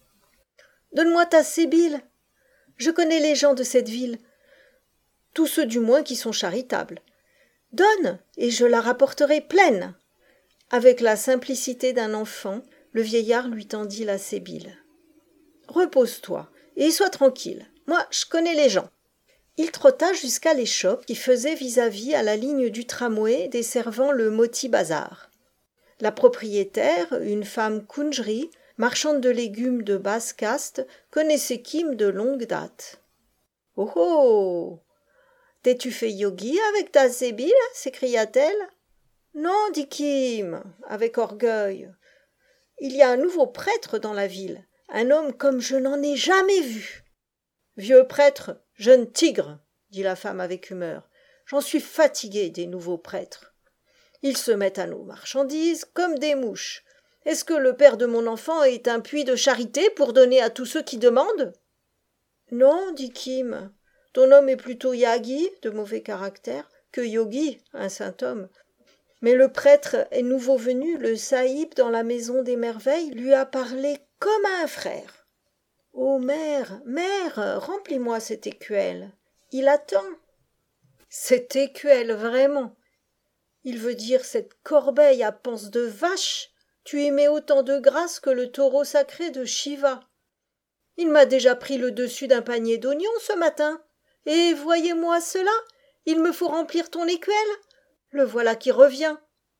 [SPEAKER 1] « Donne-moi ta sébile. Je connais les gens de cette ville, tous ceux du moins qui sont charitables. Donne, et je la rapporterai pleine. » Avec la simplicité d'un enfant, le vieillard lui tendit la sébile. « Repose-toi, et sois tranquille. Moi, je connais les gens. » Il trotta jusqu'à l'échoppe qui faisait vis-à-vis à la ligne du tramway desservant le Moti Bazar. La propriétaire, une femme Kunjri, marchande de légumes de basse caste, connaissait Kim de longue date. « Oh oh! T'es-tu fait yogi avec ta sébile ?» s'écria-t-elle. « Non, dit Kim, avec orgueil. Il y a un nouveau prêtre dans la ville, un homme comme je n'en ai jamais vu. »« Vieux prêtre, jeune tigre, » dit la femme avec humeur. « J'en suis fatiguée des nouveaux prêtres. Ils se mettent à nos marchandises comme des mouches. Est-ce que le père de mon enfant est un puits de charité pour donner à tous ceux qui demandent ?»« Non, dit Kim. Ton homme est plutôt yagi, de mauvais caractère, que yogi, un saint homme. Mais le prêtre est nouveau venu, le saïb dans la maison des merveilles, lui a parlé comme à un frère. « Ô mère, mère, remplis-moi cette écuelle. Il attend. » Cette écuelle, vraiment. Il veut dire cette corbeille à panse de vache. Tu y mets autant de grâce que le taureau sacré de Shiva. Il m'a déjà pris le dessus d'un panier d'oignons ce matin. Et voyez-moi cela, il me faut remplir ton écuelle. Le voilà qui revient.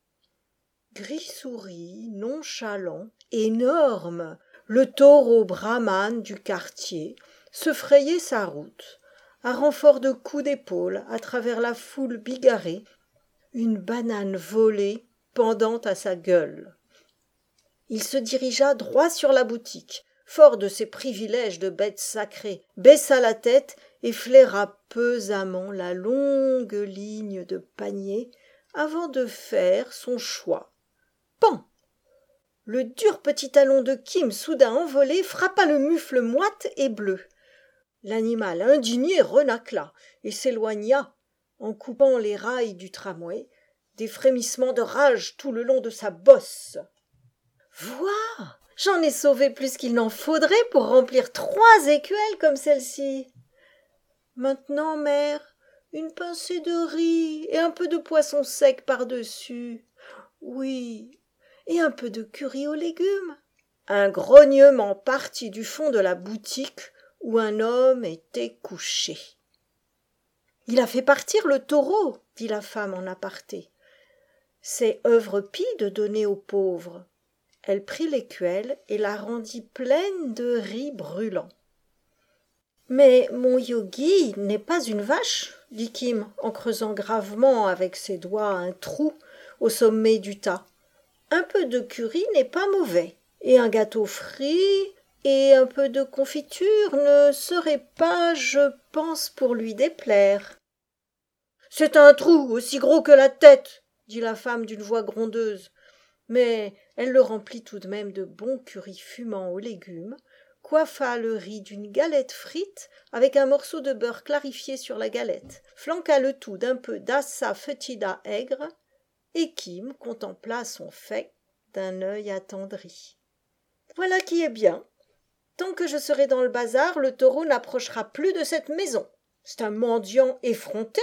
[SPEAKER 1] Gris-souris, nonchalant, énorme, le taureau brahmane du quartier se frayait sa route, à renfort de coups d'épaule à travers la foule bigarrée, une banane volée pendant à sa gueule. Il se dirigea droit sur la boutique, fort de ses privilèges de bête sacrée, baissa la tête et flaira pesamment la longue ligne de paniers avant de faire son choix. Pan! Le dur petit talon de Kim, soudain envolé, frappa le mufle moite et bleu. L'animal indigné renâcla et s'éloigna, en coupant les rails du tramway, des frémissements de rage tout le long de sa bosse. « Vois, j'en ai sauvé plus qu'il n'en faudrait pour remplir 3 écuelles comme celle-ci. Maintenant, mère, une pincée de riz et un peu de poisson sec par-dessus. Oui, et un peu de curry aux légumes. » Un grognement partit du fond de la boutique où un homme était couché. « Il a fait partir le taureau, » dit la femme en aparté. « C'est œuvre pie de donner aux pauvres. » Elle prit l'écuelle et la rendit pleine de riz brûlant. « Mais mon yogi n'est pas une vache, » dit Kim en creusant gravement avec ses doigts un trou au sommet du tas. « Un peu de curry n'est pas mauvais, et un gâteau frit et un peu de confiture ne serait pas, je pense, pour lui déplaire. » C'est un trou aussi gros que la tête, dit la femme d'une voix grondeuse. Mais elle le remplit tout de même de bon curry fumant aux légumes, coiffa le riz d'une galette frite avec un morceau de beurre clarifié sur la galette, flanqua le tout d'un peu d'assa fetida aigre, et Kim contempla son fait d'un œil attendri. Voilà qui est bien. Tant que je serai dans le bazar, le taureau n'approchera plus de cette maison. C'est un mendiant effronté.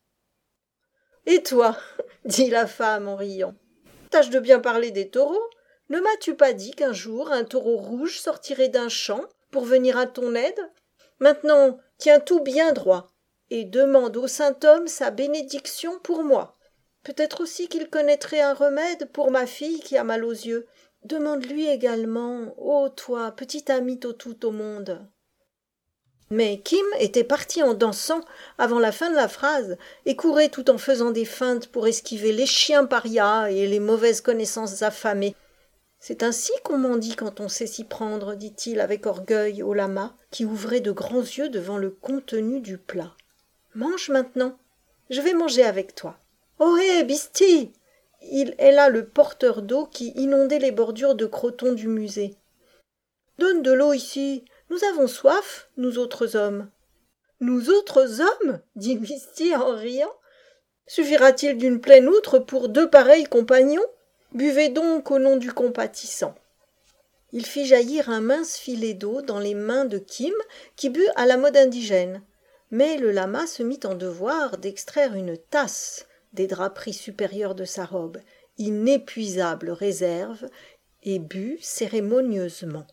[SPEAKER 1] Et toi, dit la femme en riant, tâche de bien parler des taureaux. Ne m'as-tu pas dit qu'un jour un taureau rouge sortirait d'un champ pour venir à ton aide? Maintenant, tiens tout bien droit, et demande au saint homme sa bénédiction pour moi. Peut-être aussi qu'il connaîtrait un remède pour ma fille qui a mal aux yeux. Demande-lui également, ô toi, petit ami tout au monde. Mais Kim était parti en dansant avant la fin de la phrase et courait tout en faisant des feintes pour esquiver les chiens parias et les mauvaises connaissances affamées. C'est ainsi qu'on mendie quand on sait s'y prendre, dit-il avec orgueil au lama, qui ouvrait de grands yeux devant le contenu du plat. Mange maintenant, je vais manger avec toi. Oh hé, Bisti! Il est là le porteur d'eau qui inondait les bordures de crotons du musée. Donne de l'eau ici, nous avons soif, nous autres hommes. Nous autres hommes? Dit Bisti en riant. Suffira-t-il d'une pleine outre pour deux pareils compagnons? Buvez donc au nom du compatissant. Il fit jaillir un mince filet d'eau dans les mains de Kim, qui but à la mode indigène. Mais le lama se mit en devoir d'extraire une tasse des draperies supérieures de sa robe, inépuisable réserve, et but cérémonieusement.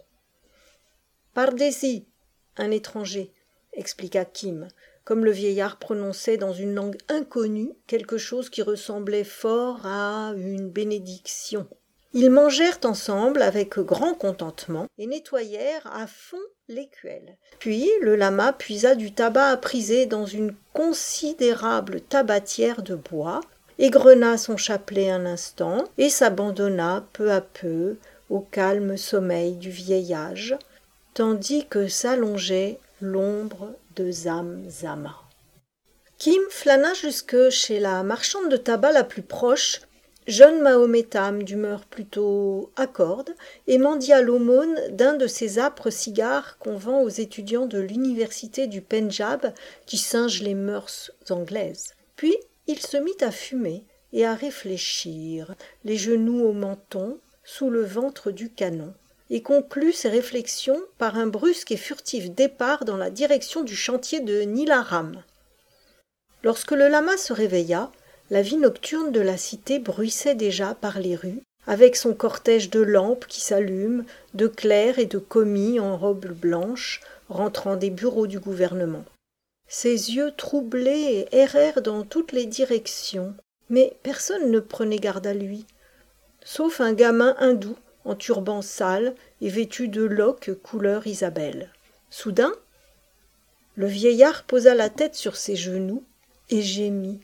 [SPEAKER 1] « Pardessi, un étranger, » expliqua Kim, comme le vieillard prononçait dans une langue inconnue quelque chose qui ressemblait fort à une bénédiction. Ils mangèrent ensemble avec grand contentement et nettoyèrent à fond l'écuelle. Puis le lama puisa du tabac à priser dans une considérable tabatière de bois, égrena son chapelet un instant et s'abandonna peu à peu au calme sommeil du vieillage, tandis que s'allongeait l'ombre de Zamzama. Kim flâna jusque chez la marchande de tabac la plus proche, jeune mahométame d'humeur plutôt accorde, et mendia l'aumône d'un de ces âpres cigares qu'on vend aux étudiants de l'université du Pendjab qui singent les mœurs anglaises. Puis il se mit à fumer et à réfléchir, les genoux au menton, sous le ventre du canon, et conclut ses réflexions par un brusque et furtif départ dans la direction du chantier de Nilaram. Lorsque le lama se réveilla, la vie nocturne de la cité bruissait déjà par les rues, avec son cortège de lampes qui s'allument, de clercs et de commis en robes blanches, rentrant des bureaux du gouvernement. Ses yeux troublés errèrent dans toutes les directions, mais personne ne prenait garde à lui, sauf un gamin hindou, en turban sale et vêtu de loques couleur Isabelle. Soudain, le vieillard posa la tête sur ses genoux et gémit.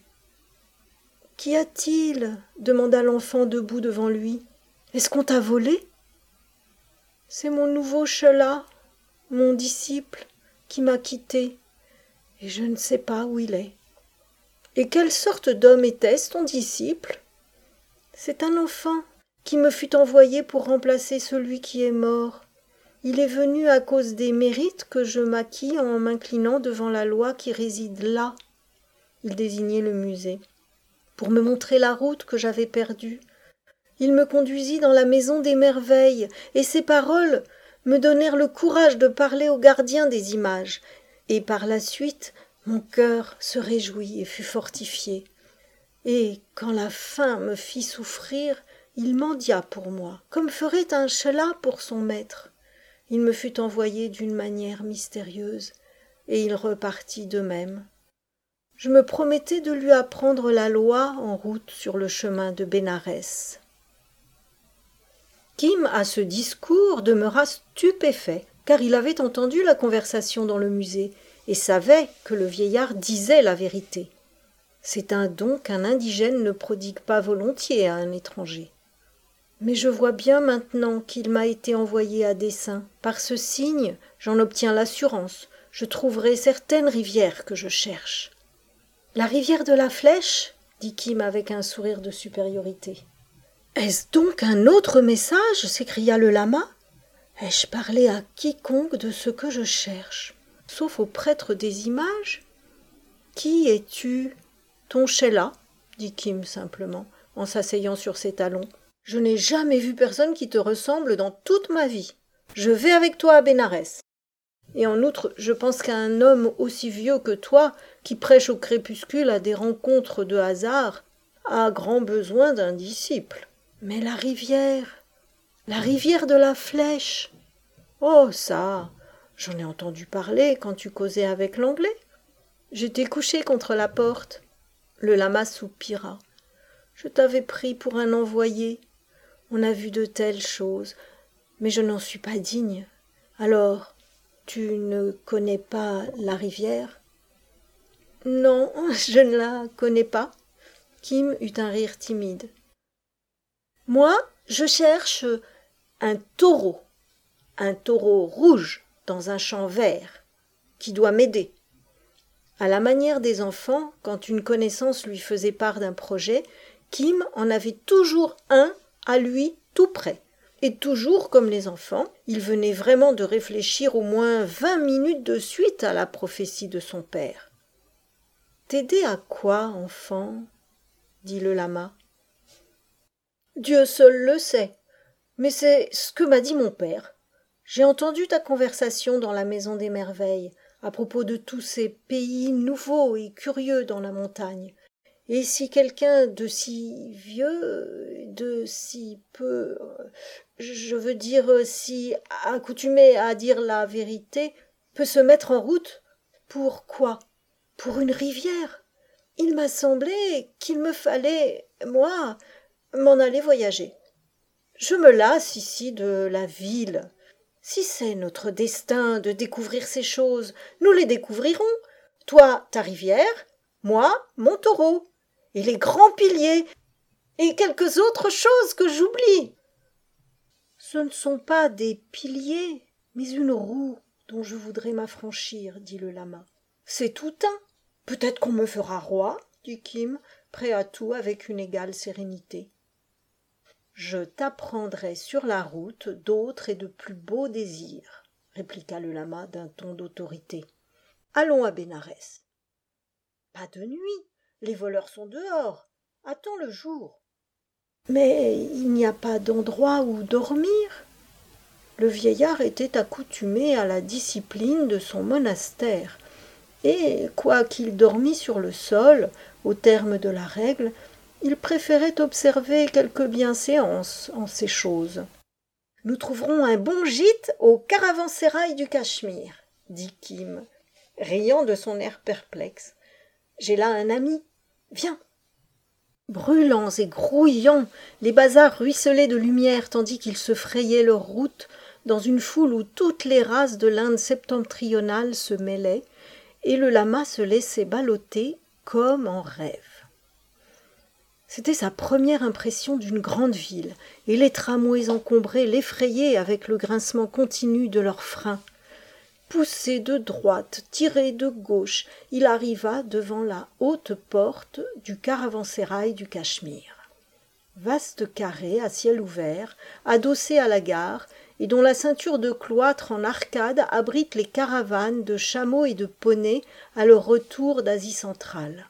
[SPEAKER 1] « Qu'y a-t-il » demanda l'enfant debout devant lui. « Est-ce qu'on t'a volé ?»« C'est mon nouveau Sheila, mon disciple, qui m'a quitté, et je ne sais pas où il est. »« Et quelle sorte d'homme était-ce, ton disciple ?»« C'est un enfant qui me fut envoyé pour remplacer celui qui est mort. Il est venu à cause des mérites que je m'acquis en m'inclinant devant la loi qui réside là. » Il désignait le musée. Pour me montrer la route que j'avais perdue. Il me conduisit dans la maison des merveilles, et ses paroles me donnèrent le courage de parler au gardien des images, et par la suite mon cœur se réjouit et fut fortifié. Et quand la faim me fit souffrir, il mendia pour moi, comme ferait un Sheila pour son maître. Il me fut envoyé d'une manière mystérieuse, et il repartit de même. Je me promettais de lui apprendre la loi en route sur le chemin de Bénarès. Kim, à ce discours, demeura stupéfait, car il avait entendu la conversation dans le musée et savait que le vieillard disait la vérité. C'est un don qu'un indigène ne prodigue pas volontiers à un étranger. Mais je vois bien maintenant qu'il m'a été envoyé à dessein. Par ce signe, j'en obtiens l'assurance. Je trouverai certaines rivières que je cherche. La rivière de la Flèche, dit Kim avec un sourire de supériorité. Est-ce donc un autre message s'écria le lama. Ai-je parlé à quiconque de ce que je cherche, sauf au prêtre des images? Qui es-tu? Ton Sheila, dit Kim simplement, en s'asseyant sur ses talons. Je n'ai jamais vu personne qui te ressemble dans toute ma vie. Je vais avec toi à Bénarès. Et en outre, je pense qu'un homme aussi vieux que toi, qui prêche au crépuscule à des rencontres de hasard, a grand besoin d'un disciple. Mais la rivière de la Flèche. Oh, ça, j'en ai entendu parler quand tu causais avec l'anglais. J'étais couché contre la porte. Le lama soupira. Je t'avais pris pour un envoyé. On a vu de telles choses, mais je n'en suis pas digne. Alors, tu ne connais pas la rivière? Non, je ne la connais pas. Kim eut un rire timide. Moi, je cherche un taureau rouge dans un champ vert, qui doit m'aider. À la manière des enfants, quand une connaissance lui faisait part d'un projet, Kim en avait toujours un à lui tout près. Et toujours, comme les enfants, il venait vraiment de réfléchir au moins 20 minutes de suite à la prophétie de son père. « T'aider à quoi, enfant ?» dit le lama. « Dieu seul le sait, mais c'est ce que m'a dit mon père. J'ai entendu ta conversation dans la maison des merveilles, à propos de tous ces pays nouveaux et curieux dans la montagne. Et si quelqu'un de si vieux, de si peu, je veux dire si accoutumé à dire la vérité, peut se mettre en route, pour quoi? Pour une rivière. Il m'a semblé qu'il me fallait, moi, m'en aller voyager. Je me lasse ici de la ville. Si c'est notre destin de découvrir ces choses, nous les découvrirons. Toi, ta rivière, moi, mon taureau, et les grands piliers, et quelques autres choses que j'oublie. Ce ne sont pas des piliers, mais une roue dont je voudrais m'affranchir, dit le lama. C'est tout un. Peut-être qu'on me fera roi, dit Kim, prêt à tout avec une égale sérénité. Je t'apprendrai sur la route d'autres et de plus beaux désirs, répliqua le lama d'un ton d'autorité. Allons à Bénarès. Pas de nuit, les voleurs sont dehors. Attends le jour. Mais il n'y a pas d'endroit où dormir. Le vieillard était accoutumé à la discipline de son monastère, et, quoiqu'il dormît sur le sol, au terme de la règle, il préférait observer quelque bienséance en ces choses. « Nous trouverons un bon gîte au caravansérail du Cachemire, » dit Kim, riant de son air perplexe. « J'ai là un ami. Viens !» Brûlants et grouillants, les bazars ruisselaient de lumière tandis qu'ils se frayaient leur route dans une foule où toutes les races de l'Inde septentrionale se mêlaient, et le lama se laissait balloter comme en rêve. C'était sa première impression d'une grande ville, et les tramways encombrés l'effrayaient avec le grincement continu de leurs freins. Poussé de droite, tiré de gauche, il arriva devant la haute porte du caravansérail du Cachemire. Vaste carré à ciel ouvert, adossé à la gare, et dont la ceinture de cloître en arcade abrite les caravanes de chameaux et de poneys à leur retour d'Asie centrale.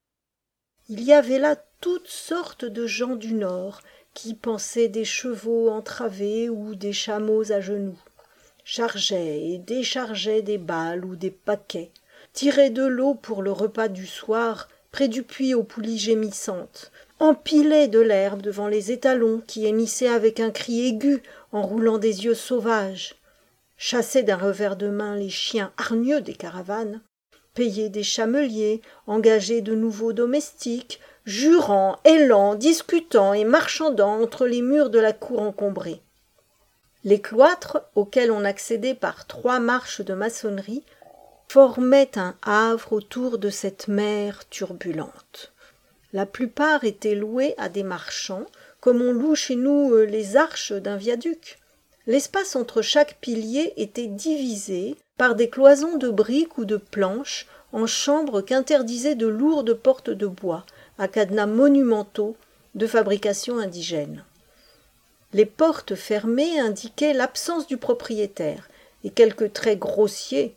[SPEAKER 1] Il y avait là toutes sortes de gens du Nord qui pansaient des chevaux entravés ou des chameaux à genoux, chargeaient et déchargeaient des balles ou des paquets, tiraient de l'eau pour le repas du soir près du puits aux poulies gémissantes, empilaient de l'herbe devant les étalons qui hennissaient avec un cri aigu en roulant des yeux sauvages, chassaient d'un revers de main les chiens hargneux des caravanes, payaient des chameliers, engageaient de nouveaux domestiques, jurant, hélant, discutant et marchandant entre les murs de la cour encombrée. Les cloîtres, auxquels on accédait par 3 marches de maçonnerie, formaient un havre autour de cette mer turbulente. La plupart étaient loués à des marchands, comme on loue chez nous les arches d'un viaduc. L'espace entre chaque pilier était divisé par des cloisons de briques ou de planches en chambre qu'interdisaient de lourdes portes de bois, à cadenas monumentaux, de fabrication indigène. Les portes fermées indiquaient l'absence du propriétaire, et quelques traits grossiers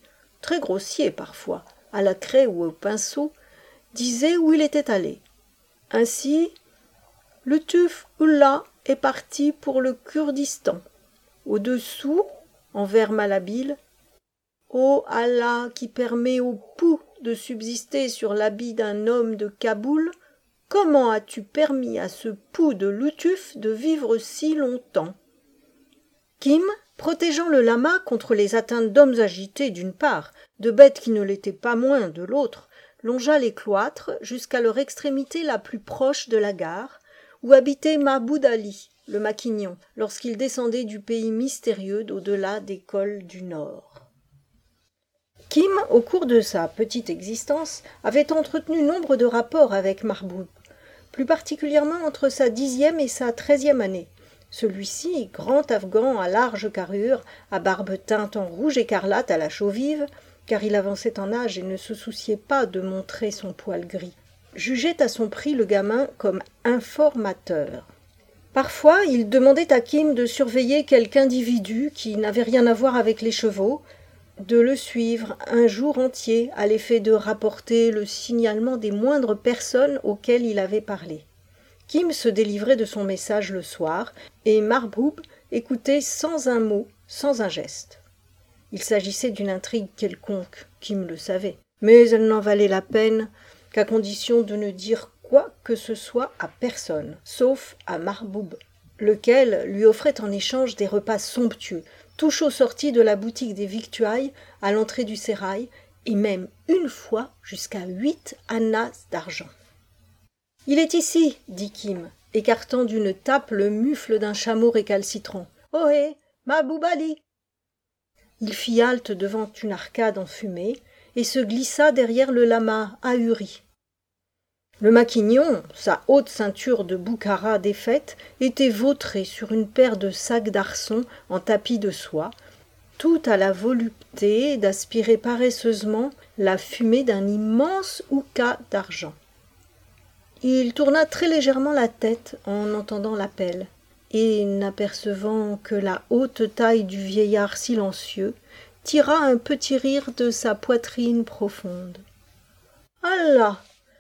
[SPEAKER 1] parfois, à la craie ou au pinceau, disaient où il était allé. Ainsi, Lütfüf Ullah est parti pour le Kurdistan. Au-dessous, en vers malhabile, ô Allah qui permet au pou de subsister sur l'habit d'un homme de Kaboul, comment as-tu permis à ce pou de Lütfüf de vivre si longtemps? Kim, protégeant le lama contre les atteintes d'hommes agités d'une part, de bêtes qui ne l'étaient pas moins de l'autre, longea les cloîtres jusqu'à leur extrémité la plus proche de la gare, où habitait Mahboud Ali, le maquignon, lorsqu'il descendait du pays mystérieux d'au-delà des cols du Nord. Kim, au cours de sa petite existence, avait entretenu nombre de rapports avec Mahboud, plus particulièrement entre sa 10e et sa 13e année. Celui-ci, grand Afghan à large carrure, à barbe teinte en rouge écarlate à la chaux-vive, car il avançait en âge et ne se souciait pas de montrer son poil gris, jugeait à son prix le gamin comme informateur. Parfois, il demandait à Kim de surveiller quelque individu qui n'avait rien à voir avec les chevaux, de le suivre un jour entier à l'effet de rapporter le signalement des moindres personnes auxquelles il avait parlé. Kim se délivrait de son message le soir, et Mahboub écoutait sans un mot, sans un geste. Il s'agissait d'une intrigue quelconque, Kim le savait, mais elle n'en valait la peine qu'à condition de ne dire quoi que ce soit à personne, sauf à Mahboub, lequel lui offrait en échange des repas somptueux, tout chaud sortis de la boutique des victuailles à l'entrée du sérail, et même une fois jusqu'à 8 annas d'argent. « Il est ici, dit Kim, écartant d'une tape le mufle d'un chameau récalcitrant. « Ohé, Mahboub Ali !» Il fit halte devant une arcade enfumée et se glissa derrière le lama ahuri. Le maquignon, sa haute ceinture de boukhara défaite, était vautré sur une paire de sacs d'arçon en tapis de soie, tout à la volupté d'aspirer paresseusement la fumée d'un immense houka d'argent. Il tourna très légèrement la tête en entendant l'appel, et, n'apercevant que la haute taille du vieillard silencieux, tira un petit rire de sa poitrine profonde. « Allah !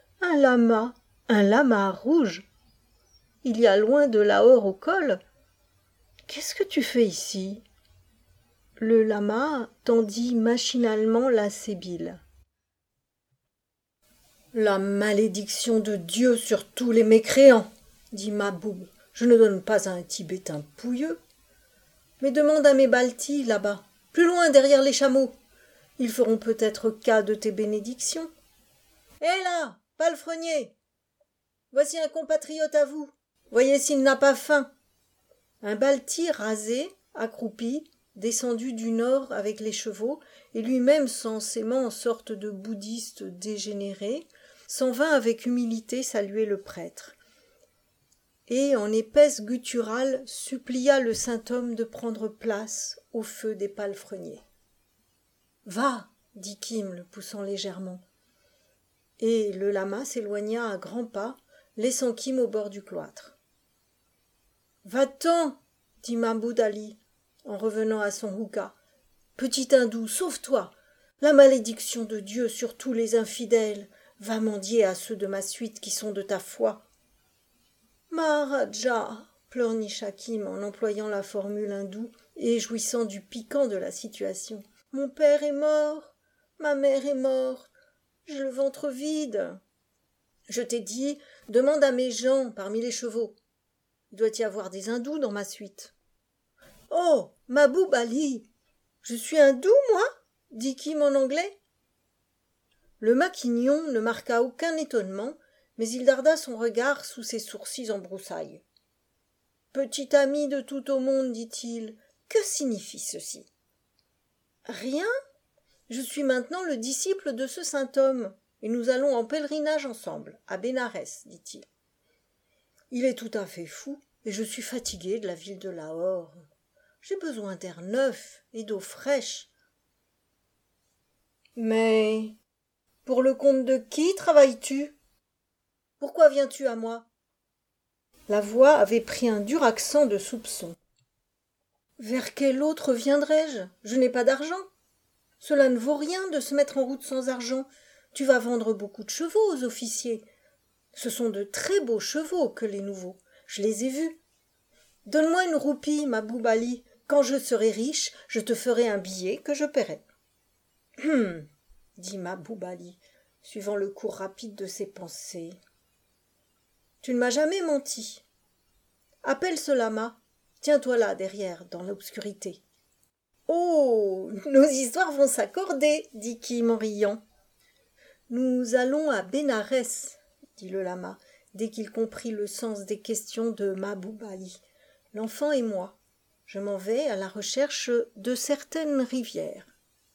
[SPEAKER 1] Un lama rouge. Il y a loin de Lahore au col. Qu'est-ce que tu fais ici ?» Le lama tendit machinalement la sébile. « La malédiction de Dieu sur tous les mécréants, dit Mahboub. Je ne donne pas à un Tibétain pouilleux. Mais demande à mes baltis là-bas, plus loin derrière les chameaux. Ils feront peut-être cas de tes bénédictions. Hé là, palefrenier, voici un compatriote à vous. Voyez s'il n'a pas faim. Un balti rasé, accroupi, descendu du nord avec les chevaux, et lui-même censément en sorte de bouddhiste dégénéré, s'en vint avec humilité saluer le prêtre, et en épaisse gutturale supplia le saint homme de prendre place au feu des palefreniers. « Va, dit Kim, le poussant légèrement. Et le lama s'éloigna à grands pas, laissant Kim au bord du cloître. « Va-t'en, dit Mahboud Ali, en revenant à son houka. « Petit hindou, sauve-toi. La malédiction de Dieu sur tous les infidèles va mendier à ceux de ma suite qui sont de ta foi. » « Maharaja, pleurnicha Kim en employant la formule hindoue et jouissant du piquant de la situation. « Mon père est mort, ma mère est morte, j'ai le ventre vide. Je t'ai dit, demande à mes gens parmi les chevaux. Il doit y avoir des hindous dans ma suite. »« Oh, Mahboub Ali, je suis hindou, moi ?» dit Kim en anglais. Le maquignon ne marqua aucun étonnement, mais il darda son regard sous ses sourcils en broussailles. « Petit ami de tout au monde, dit-il, que signifie ceci ?»« Rien. Je suis maintenant le disciple de ce saint homme, et nous allons en pèlerinage ensemble, à Bénarès, dit-il. Il est tout à fait fou, et je suis fatigué de la ville de Lahore. J'ai besoin d'air neuf et d'eau fraîche. Mais Pour le compte de qui travailles-tu? Pourquoi viens-tu à moi? La voix avait pris un dur accent de soupçon. Vers quel autre viendrais-je? Je n'ai pas d'argent. Cela ne vaut rien de se mettre en route sans argent. Tu vas vendre beaucoup de chevaux aux officiers. Ce sont de très beaux chevaux que les nouveaux. Je les ai vus. Donne-moi une roupie, ma Boubali. Quand je serai riche, je te ferai un billet que je paierai. Dit ma Boubali, suivant le cours rapide de ses pensées. Tu ne m'as jamais menti. Appelle ce lama. Tiens-toi là, derrière, dans l'obscurité. Oh, nos histoires vont s'accorder, dit Kim en riant. Nous allons à Bénarès, dit le lama, dès qu'il comprit le sens des questions de Mahboubali. L'enfant et moi, je m'en vais à la recherche de certaines rivières.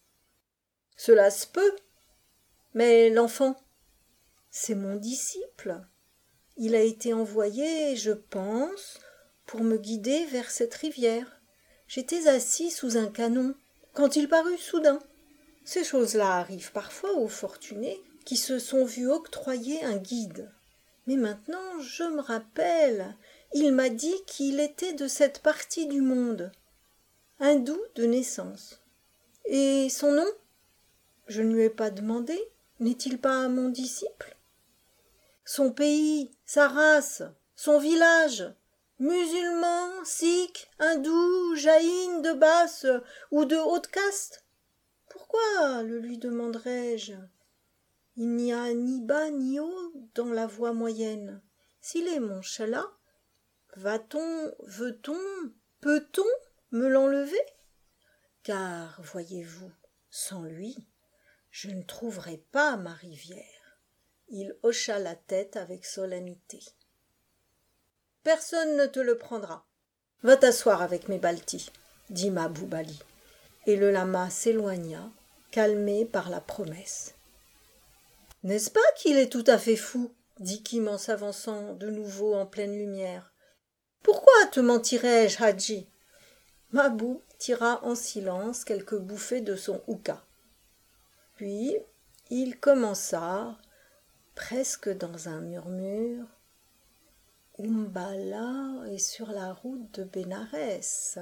[SPEAKER 1] Cela se peut, mais l'enfant, c'est mon disciple. Il a été envoyé, je pense, pour me guider vers cette rivière. J'étais assis sous un canon, quand il parut soudain. Ces choses-là arrivent parfois aux fortunés qui se sont vus octroyer un guide. Mais maintenant, je me rappelle, il m'a dit qu'il était de cette partie du monde, hindou de naissance. Et son nom? Je ne lui ai pas demandé. N'est-il pas mon disciple? Son pays, sa race, son village, musulman, sikh, hindou, jaïn de basse ou de haute caste? Pourquoi le lui demanderais-je? Il n'y a ni bas ni haut dans la voie moyenne. S'il est mon chala, va-t-on, veut-on, peut-on me l'enlever? Car, voyez-vous, sans lui, je ne trouverai pas ma rivière. Il hocha la tête avec solennité. Personne ne te le prendra. Va t'asseoir avec mes baltis, dit Mahboubali. Et le lama s'éloigna, calmé par la promesse. N'est-ce pas qu'il est tout à fait fou? Dit Kim en s'avançant de nouveau en pleine lumière. Pourquoi te mentirais-je, Hadji? Mahboub tira en silence quelques bouffées de son hookah. Puis il commença, presque dans un murmure, Umballa est sur la route de Bénarès.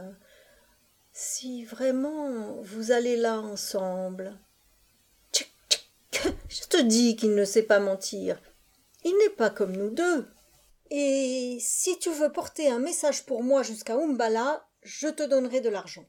[SPEAKER 1] Si vraiment vous allez là ensemble. Tchic, tchic, je te dis qu'il ne sait pas mentir. Il n'est pas comme nous deux. Et si tu veux porter un message pour moi jusqu'à Umballa, je te donnerai de l'argent.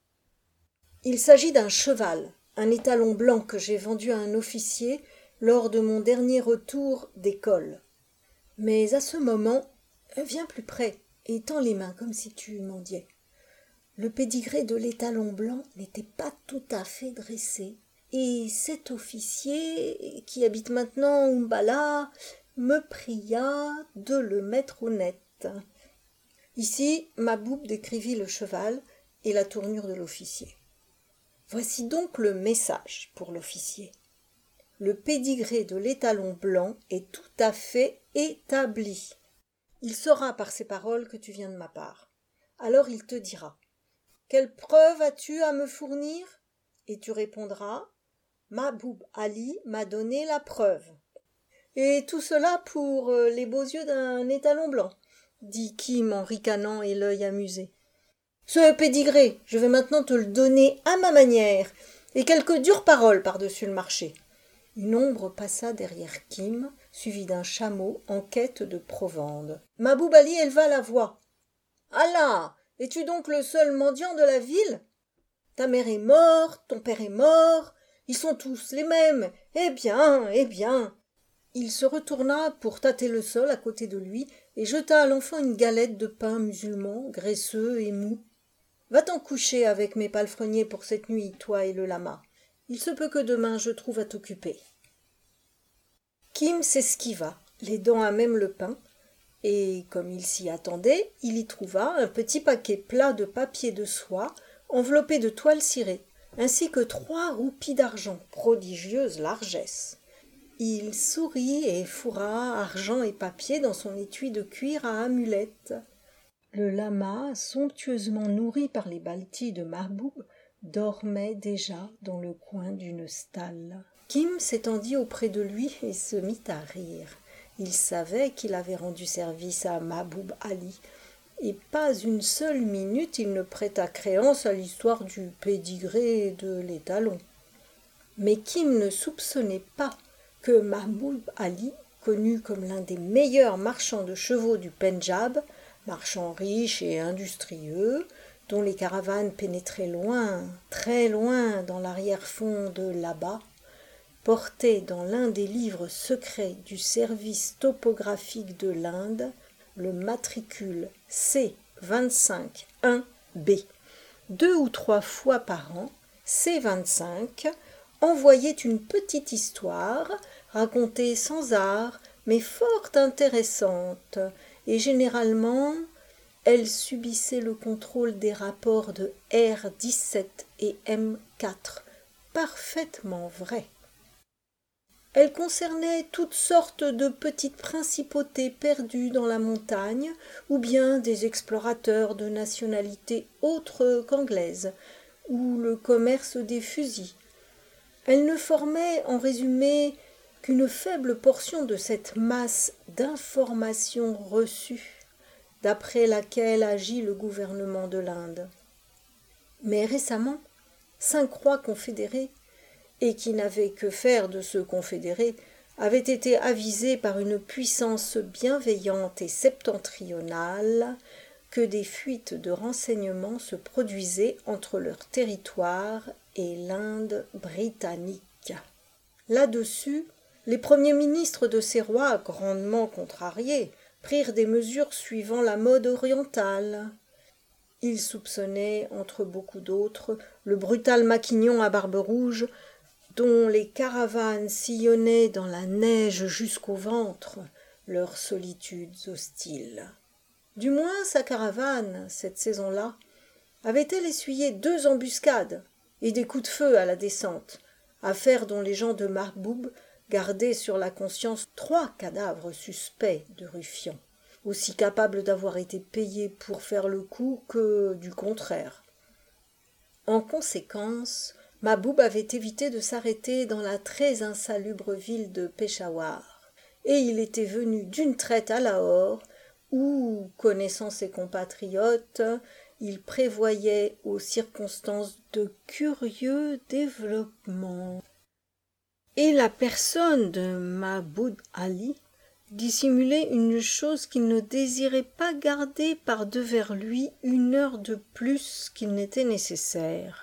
[SPEAKER 1] Il s'agit d'un cheval, un étalon blanc que j'ai vendu à un officier lors de mon dernier retour d'école. Mais à ce moment, viens plus près et tends les mains comme si tu mendiais. Le pédigré de l'étalon blanc n'était pas tout à fait dressé, et cet officier, qui habite maintenant Umballa, me pria de le mettre au net. Ici, Mahboub décrivit le cheval et la tournure de l'officier. Voici donc le message pour l'officier. Le pédigré de l'étalon blanc est tout à fait établi. Il saura par ces paroles que tu viens de ma part. Alors il te dira « Quelle preuve as-tu à me fournir ?» Et tu répondras « Mahboub Ali m'a donné la preuve. » Et tout cela pour les beaux yeux d'un étalon blanc, dit Kim en ricanant et l'œil amusé. Ce pédigré, je vais maintenant te le donner à ma manière, et quelques dures paroles par-dessus le marché. Une ombre passa derrière Kim, suivie d'un chameau en quête de provende. Mahboub Ali éleva la voix. « Allah, es-tu donc le seul mendiant de la ville? Ta mère est morte, ton père est mort, ils sont tous les mêmes. Eh bien, eh bien !» Il se retourna pour tâter le sol à côté de lui et jeta à l'enfant une galette de pain musulman, graisseux et mou. « Va-t'en coucher avec mes palefreniers pour cette nuit, toi et le lama. Il se peut que demain je trouve à t'occuper. » Kim s'esquiva, les dents à même le pain, et, comme il s'y attendait, il y trouva un petit paquet plat de papier de soie enveloppé de toile cirée, ainsi que 3 roupies d'argent, prodigieuse largesse. Il sourit et fourra argent et papier dans son étui de cuir à amulettes. Le lama, somptueusement nourri par les baltis de Mahboub, dormait déjà dans le coin d'une stalle. Kim s'étendit auprès de lui et se mit à rire. Il savait qu'il avait rendu service à Mahboub Ali, et pas une seule minute il ne prêta créance à l'histoire du pédigré et de l'étalon. Mais Kim ne soupçonnait pas que Mahboub Ali, connu comme l'un des meilleurs marchands de chevaux du Pendjab, marchand riche et industrieux, dont les caravanes pénétraient loin, très loin dans l'arrière-fond de là-bas, portait dans l'un des livres secrets du service topographique de l'Inde le matricule C25-1B. 2 ou 3 fois par an, C25 envoyait une petite histoire, racontée sans art, mais fort intéressante, et généralement, elle subissait le contrôle des rapports de R17 et M4, parfaitement vrais. Elle concernait toutes sortes de petites principautés perdues dans la montagne, ou bien des explorateurs de nationalité autre qu'anglaise, ou le commerce des fusils. Elle ne formait, en résumé, qu'une faible portion de cette masse d'informations reçues, d'après laquelle agit le gouvernement de l'Inde. Mais récemment, 5 rois confédérés, et qui n'avaient que faire de se confédérer, avaient été avisés par une puissance bienveillante et septentrionale que des fuites de renseignements se produisaient entre leur territoire et l'Inde britannique. Là-dessus, les premiers ministres de ces rois, grandement contrariés, prirent des mesures suivant la mode orientale. Ils soupçonnaient, entre beaucoup d'autres, le brutal Maquignon à barbe rouge, dont les caravanes sillonnaient dans la neige jusqu'au ventre leurs solitudes hostiles. Du moins sa caravane, cette saison-là, avait-elle essuyé 2 embuscades et des coups de feu à la descente, affaire dont les gens de Mahboub gardaient sur la conscience 3 cadavres suspects de ruffians, aussi capables d'avoir été payés pour faire le coup que du contraire. En conséquence, Mahboub avait évité de s'arrêter dans la très insalubre ville de Peshawar, et il était venu d'une traite à Lahore, où, connaissant ses compatriotes, il prévoyait aux circonstances de curieux développements. Et la personne de Mahboub Ali dissimulait une chose qu'il ne désirait pas garder par devers lui 1 heure de plus qu'il n'était nécessaire.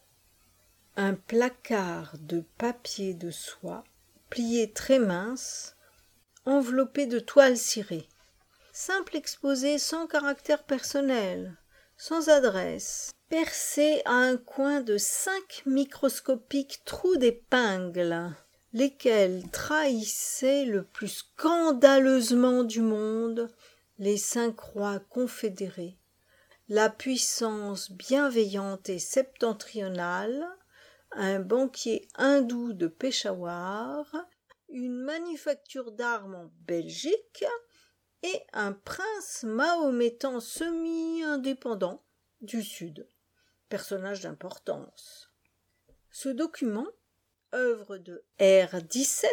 [SPEAKER 1] Un placard de papier de soie, plié très mince, enveloppé de toile cirée. Simple exposé sans caractère personnel, sans adresse, percé à un coin de 5 microscopiques trous d'épingle, lesquels trahissaient le plus scandaleusement du monde les 5 rois confédérés, la puissance bienveillante et septentrionale, un banquier hindou de Peshawar, une manufacture d'armes en Belgique et un prince mahométan semi-indépendant du Sud, personnage d'importance. Ce document, œuvre de R17,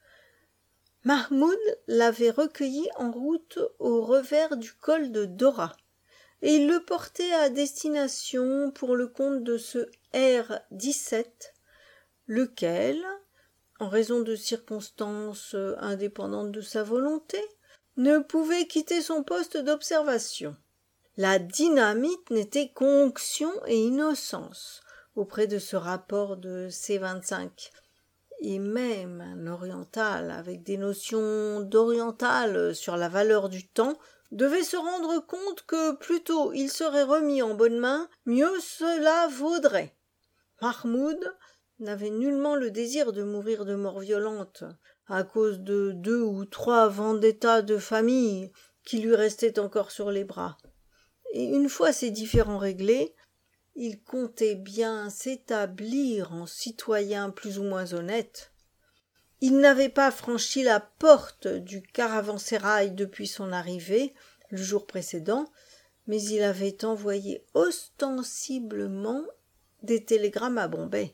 [SPEAKER 1] Mahmoud l'avait recueilli en route au revers du col de Dora, et il le portait à destination pour le compte de ce R17, lequel, en raison de circonstances indépendantes de sa volonté, ne pouvait quitter son poste d'observation. La dynamite n'était qu'onction et innocence auprès de ce rapport de C25, et même un oriental avec des notions d'oriental sur la valeur du temps devait se rendre compte que plus tôt il serait remis en bonne main, mieux cela vaudrait. Mahmoud n'avait nullement le désir de mourir de mort violente à cause de 2 ou 3 vendettas de famille qui lui restaient encore sur les bras. Et une fois ces différends réglés, il comptait bien s'établir en citoyen plus ou moins honnête. Il n'avait pas franchi la porte du caravansérail depuis son arrivée, le jour précédent, mais il avait envoyé ostensiblement des télégrammes à Bombay.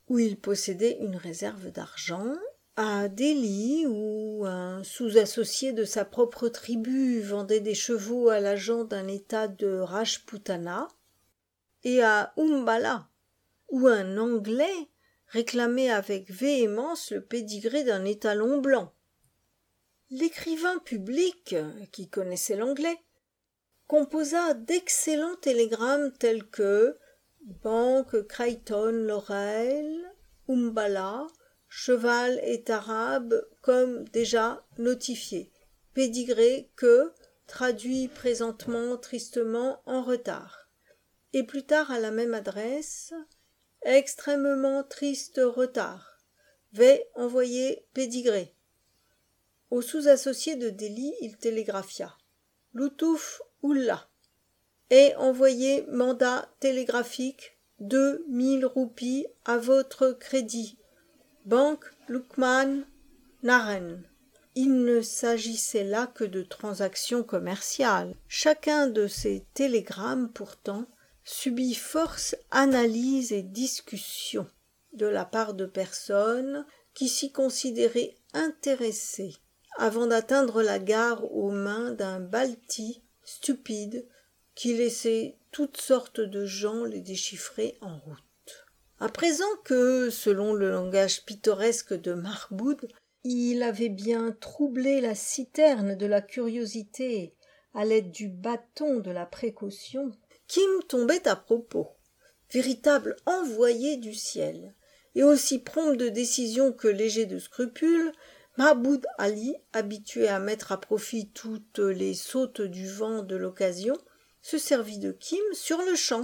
[SPEAKER 1] où il possédait une réserve d'argent, à Delhi, où un sous-associé de sa propre tribu vendait des chevaux à l'agent d'un état de Rajputana, et à Umballa, où un Anglais réclamait avec véhémence le pédigré d'un étalon blanc. L'écrivain public, qui connaissait l'anglais, composa d'excellents télégrammes tels que Banque Creighton Laurel, Umballa, cheval est arabe comme déjà notifié, pédigré que, traduit présentement tristement en retard. Et plus tard à la même adresse, extrêmement triste retard. Vais envoyer pédigré. Au sous-associé de Delhi, il télégraphia. Loutouf Ullah. Et envoyé mandat télégraphique 2000 roupies à votre crédit. Banque Lukman Naren. Il ne s'agissait là que de transactions commerciales. Chacun de ces télégrammes, pourtant, subit force analyse et discussion de la part de personnes qui s'y considéraient intéressées avant d'atteindre la gare aux mains d'un balti stupide qui laissait toutes sortes de gens les déchiffrer en route. À présent que, selon le langage pittoresque de Mahmoud, il avait bien troublé la citerne de la curiosité à l'aide du bâton de la précaution, Kim tombait à propos, véritable envoyé du ciel, et aussi prompt de décision que léger de scrupules, Mahmoud Ali, habitué à mettre à profit toutes les sautes du vent de l'occasion, se servit de Kim sur-le-champ.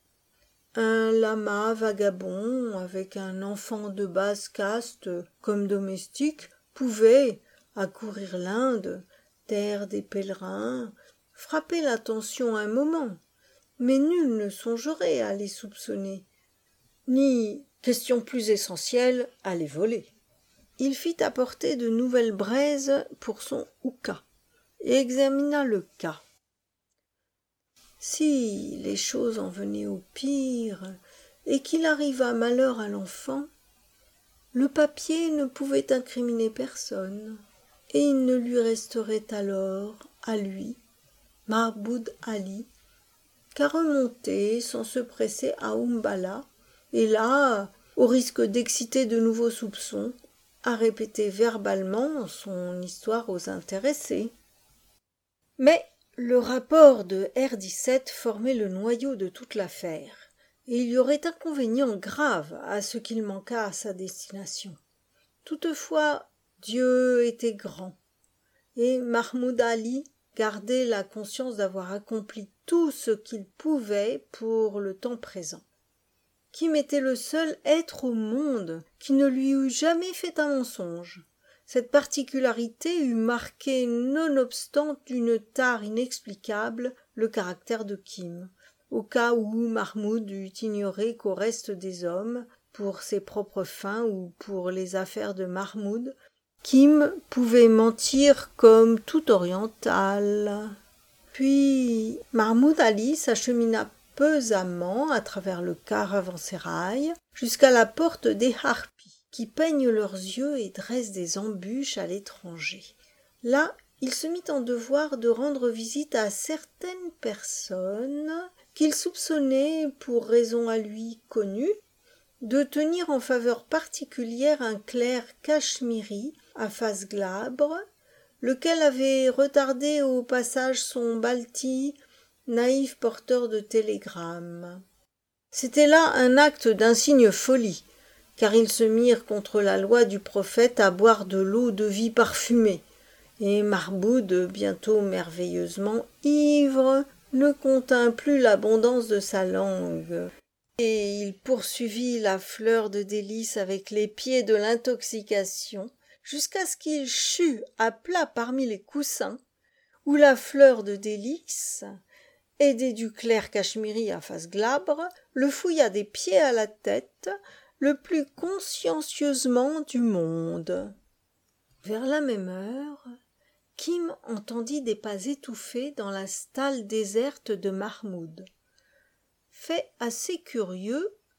[SPEAKER 1] Un lama vagabond, avec un enfant de basse caste comme domestique, pouvait, à courir l'Inde, terre des pèlerins, frapper l'attention un moment, mais nul ne songerait à les soupçonner, ni, question plus essentielle, à les voler. Il fit apporter de nouvelles braises pour son houka, et examina le cas. Si les choses en venaient au pire, et qu'il arrivât malheur à l'enfant, le papier ne pouvait incriminer personne, et il ne lui resterait alors, à lui, Mahmoud Ali, qu'à remonter sans se presser à Umballa, et là, au risque d'exciter de nouveaux soupçons, à répéter verbalement son histoire aux intéressés. Mais le rapport de R17 formait le noyau de toute l'affaire, et il y aurait inconvénient grave à ce qu'il manquât à sa destination. Toutefois, Dieu était grand, et Mahmoud Ali gardait la conscience d'avoir accompli tout ce qu'il pouvait pour le temps présent. Kim était le seul être au monde qui ne lui eût jamais fait un mensonge. Cette particularité eût marqué nonobstant d'une tare inexplicable le caractère de Kim, au cas où Mahmoud eût ignoré qu'au reste des hommes, pour ses propres fins ou pour les affaires de Mahmoud, Kim pouvait mentir comme tout oriental. Puis Mahmoud Ali s'achemina pesamment à travers le caravansérail jusqu'à la porte des harpies qui peignent leurs yeux et dressent des embûches à l'étranger. Là, il se mit en devoir de rendre visite à certaines personnes qu'il soupçonnait, pour raison à lui connue, de tenir en faveur particulière un clerc cachemiri à face glabre, lequel avait retardé au passage son balti, naïf porteur de télégrammes. C'était là un acte d'insigne folie, car ils se mirent contre la loi du prophète à boire de l'eau de vie parfumée, et Mahmoud, bientôt merveilleusement ivre, ne contint plus l'abondance de sa langue, et il poursuivit la fleur de délice avec les pieds de l'intoxication, jusqu'à ce qu'il chût à plat parmi les coussins, où la fleur de délice, aidé du clerc cachemiri à face glabre, le fouilla des pieds à la tête le plus consciencieusement du monde. Vers la même heure, Kim entendit des pas étouffés dans la stalle déserte de Mahmoud. Fait assez curieux,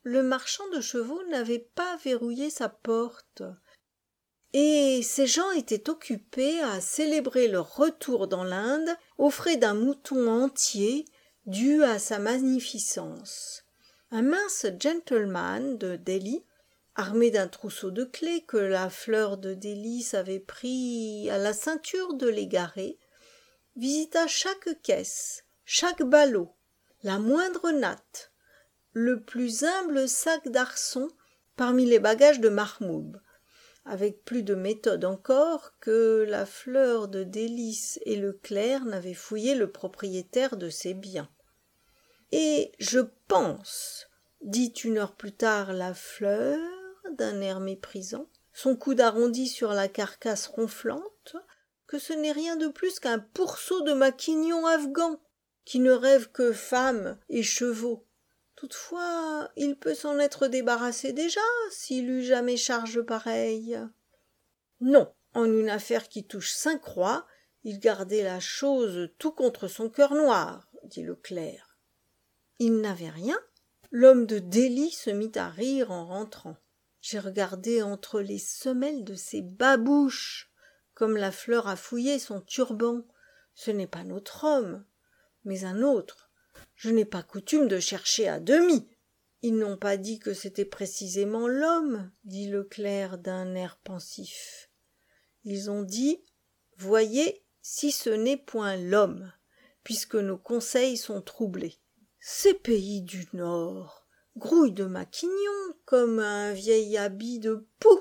[SPEAKER 1] le marchand de chevaux n'avait pas verrouillé sa porte, et ces gens étaient occupés à célébrer leur retour dans l'Inde aux frais d'un mouton entier dû à sa magnificence. Un mince gentleman de Delhi, armé d'un trousseau de clés que la fleur de délice avait pris à la ceinture de l'égaré, visita chaque caisse, chaque ballot, la moindre natte, le plus humble sac d'arçon parmi les bagages de Mahmoud, avec plus de méthode encore que la fleur de délice et le clerc n'avaient fouillé le propriétaire de ses biens. Et je pense, dit une heure plus tard la fleur, d'un air méprisant, son coude arrondi sur la carcasse ronflante, que ce n'est rien de plus qu'un pourceau de maquignon afghan, qui ne rêve que femmes et chevaux. Toutefois, il peut s'en être débarrassé déjà, s'il eut jamais charge pareille. Non, en une affaire qui touche Sainte-Croix, il gardait la chose tout contre son cœur noir, dit le clerc. Il n'avait rien. L'homme de Delhi se mit à rire en rentrant. J'ai regardé entre les semelles de ses babouches, comme la fleur a fouillé son turban. Ce n'est pas notre homme, mais un autre. Je n'ai pas coutume de chercher à demi. Ils n'ont pas dit que c'était précisément l'homme, dit le clerc d'un air pensif. Ils ont dit « Voyez si ce n'est point l'homme, puisque nos conseils sont troublés. » Ces pays du Nord grouillent de maquignons comme un vieil habit de poux.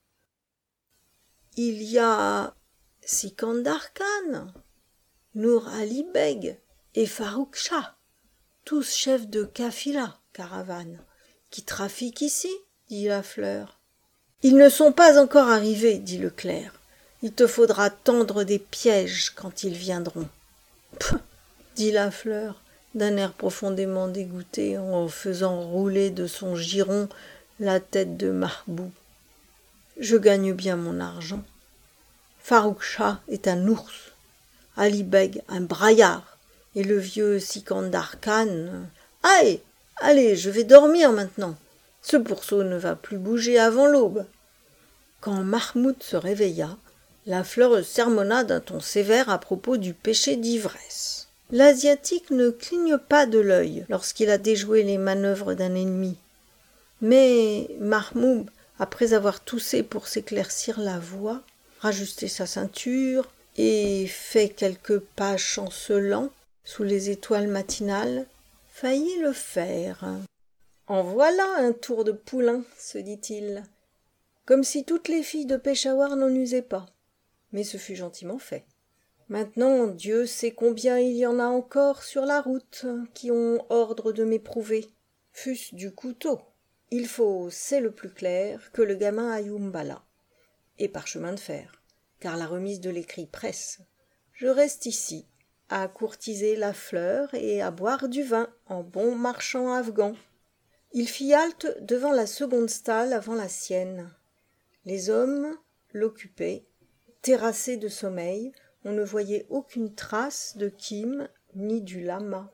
[SPEAKER 1] Il y a Sikandar Khan, Nour Ali Beg et Farouk Shah, tous chefs de kafila, caravane, qui trafiquent ici, dit la fleur. Ils ne sont pas encore arrivés, dit le clerc. Il te faudra tendre des pièges quand ils viendront. Pff, dit la fleur, d'un air profondément dégoûté, en faisant rouler de son giron la tête de Mahbou. Je gagne bien mon argent. Farouk Shah est un ours, Ali Beg un braillard, et le vieux Sikandar Khan... Aïe, allez, je vais dormir maintenant. Ce pourceau ne va plus bouger avant l'aube. Quand Mahmoud se réveilla, la fleur sermonna d'un ton sévère à propos du péché d'ivresse. L'Asiatique ne cligne pas de l'œil lorsqu'il a déjoué les manœuvres d'un ennemi. Mais Mahmoud, après avoir toussé pour s'éclaircir la voix, rajusté sa ceinture et fait quelques pas chancelants sous les étoiles matinales, faillit le faire. « En voilà un tour de poulain, se dit-il, comme si toutes les filles de Peshawar n'en usaient pas. Mais ce fut gentiment fait. Maintenant, Dieu sait combien il y en a encore sur la route qui ont ordre de m'éprouver, fût-ce du couteau. Il faut, c'est le plus clair, que le gamin aille Umballa, et par chemin de fer, car la remise de l'écrit presse. Je reste ici, à courtiser la fleur et à boire du vin en bon marchand afghan. » Il fit halte devant la seconde stalle avant la sienne. Les hommes l'occupaient, terrassés de sommeil. On ne voyait aucune trace de Kim ni du lama.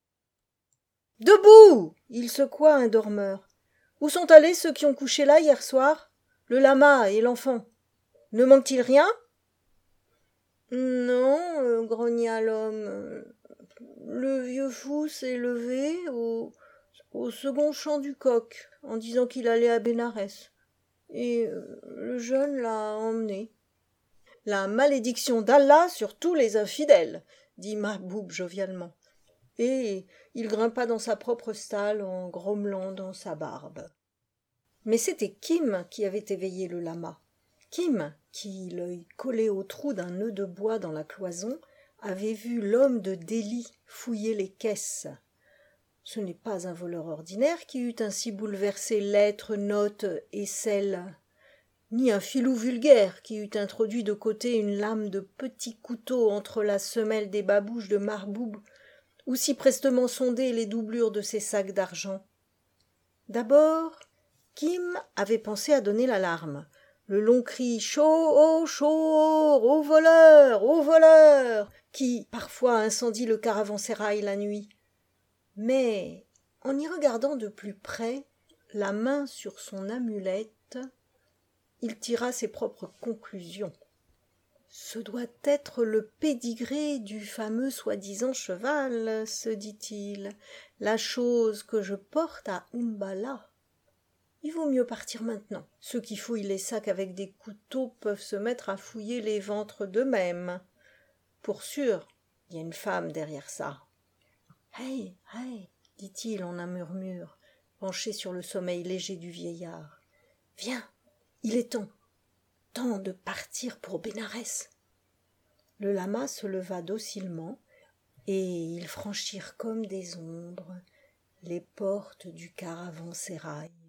[SPEAKER 1] « Debout !» il secoua un dormeur. « Où sont allés ceux qui ont couché là hier soir? Le lama et l'enfant. Ne manque-t-il rien ?» « Non, grogna l'homme. Le vieux fou s'est levé au second chant du coq, en disant qu'il allait à Bénarès. Et le jeune l'a emmené. »« La malédiction d'Allah sur tous les infidèles, » dit Mahboub jovialement. Et il grimpa dans sa propre stalle en grommelant dans sa barbe. Mais c'était Kim qui avait éveillé le lama. Kim, qui, l'œil collé au trou d'un nœud de bois dans la cloison, avait vu l'homme de Delhi fouiller les caisses. Ce n'est pas un voleur ordinaire qui eût ainsi bouleversé lettres, notes et sels, ni un filou vulgaire qui eût introduit de côté une lame de petit couteau entre la semelle des babouches de Mahboub, ou si prestement sondé les doublures de ses sacs d'argent. D'abord, Kim avait pensé à donner l'alarme. Le long cri « Chaud, oh, chaud, au voleur !» qui, parfois, incendie le caravansérail la nuit. Mais, en y regardant de plus près, la main sur son amulette, il tira ses propres conclusions. Ce doit être le pédigré du fameux soi-disant cheval, se dit-il, la chose que je porte à Umballa. Il vaut mieux partir maintenant. Ceux qui fouillent les sacs avec des couteaux peuvent se mettre à fouiller les ventres d'eux-mêmes. Pour sûr, il y a une femme derrière ça. « Hey, hey !» dit-il en un murmure, penché sur le sommeil léger du vieillard. « Viens, il est temps de partir pour Bénarès. » Le lama se leva docilement, et ils franchirent comme des ombres les portes du caravansérail.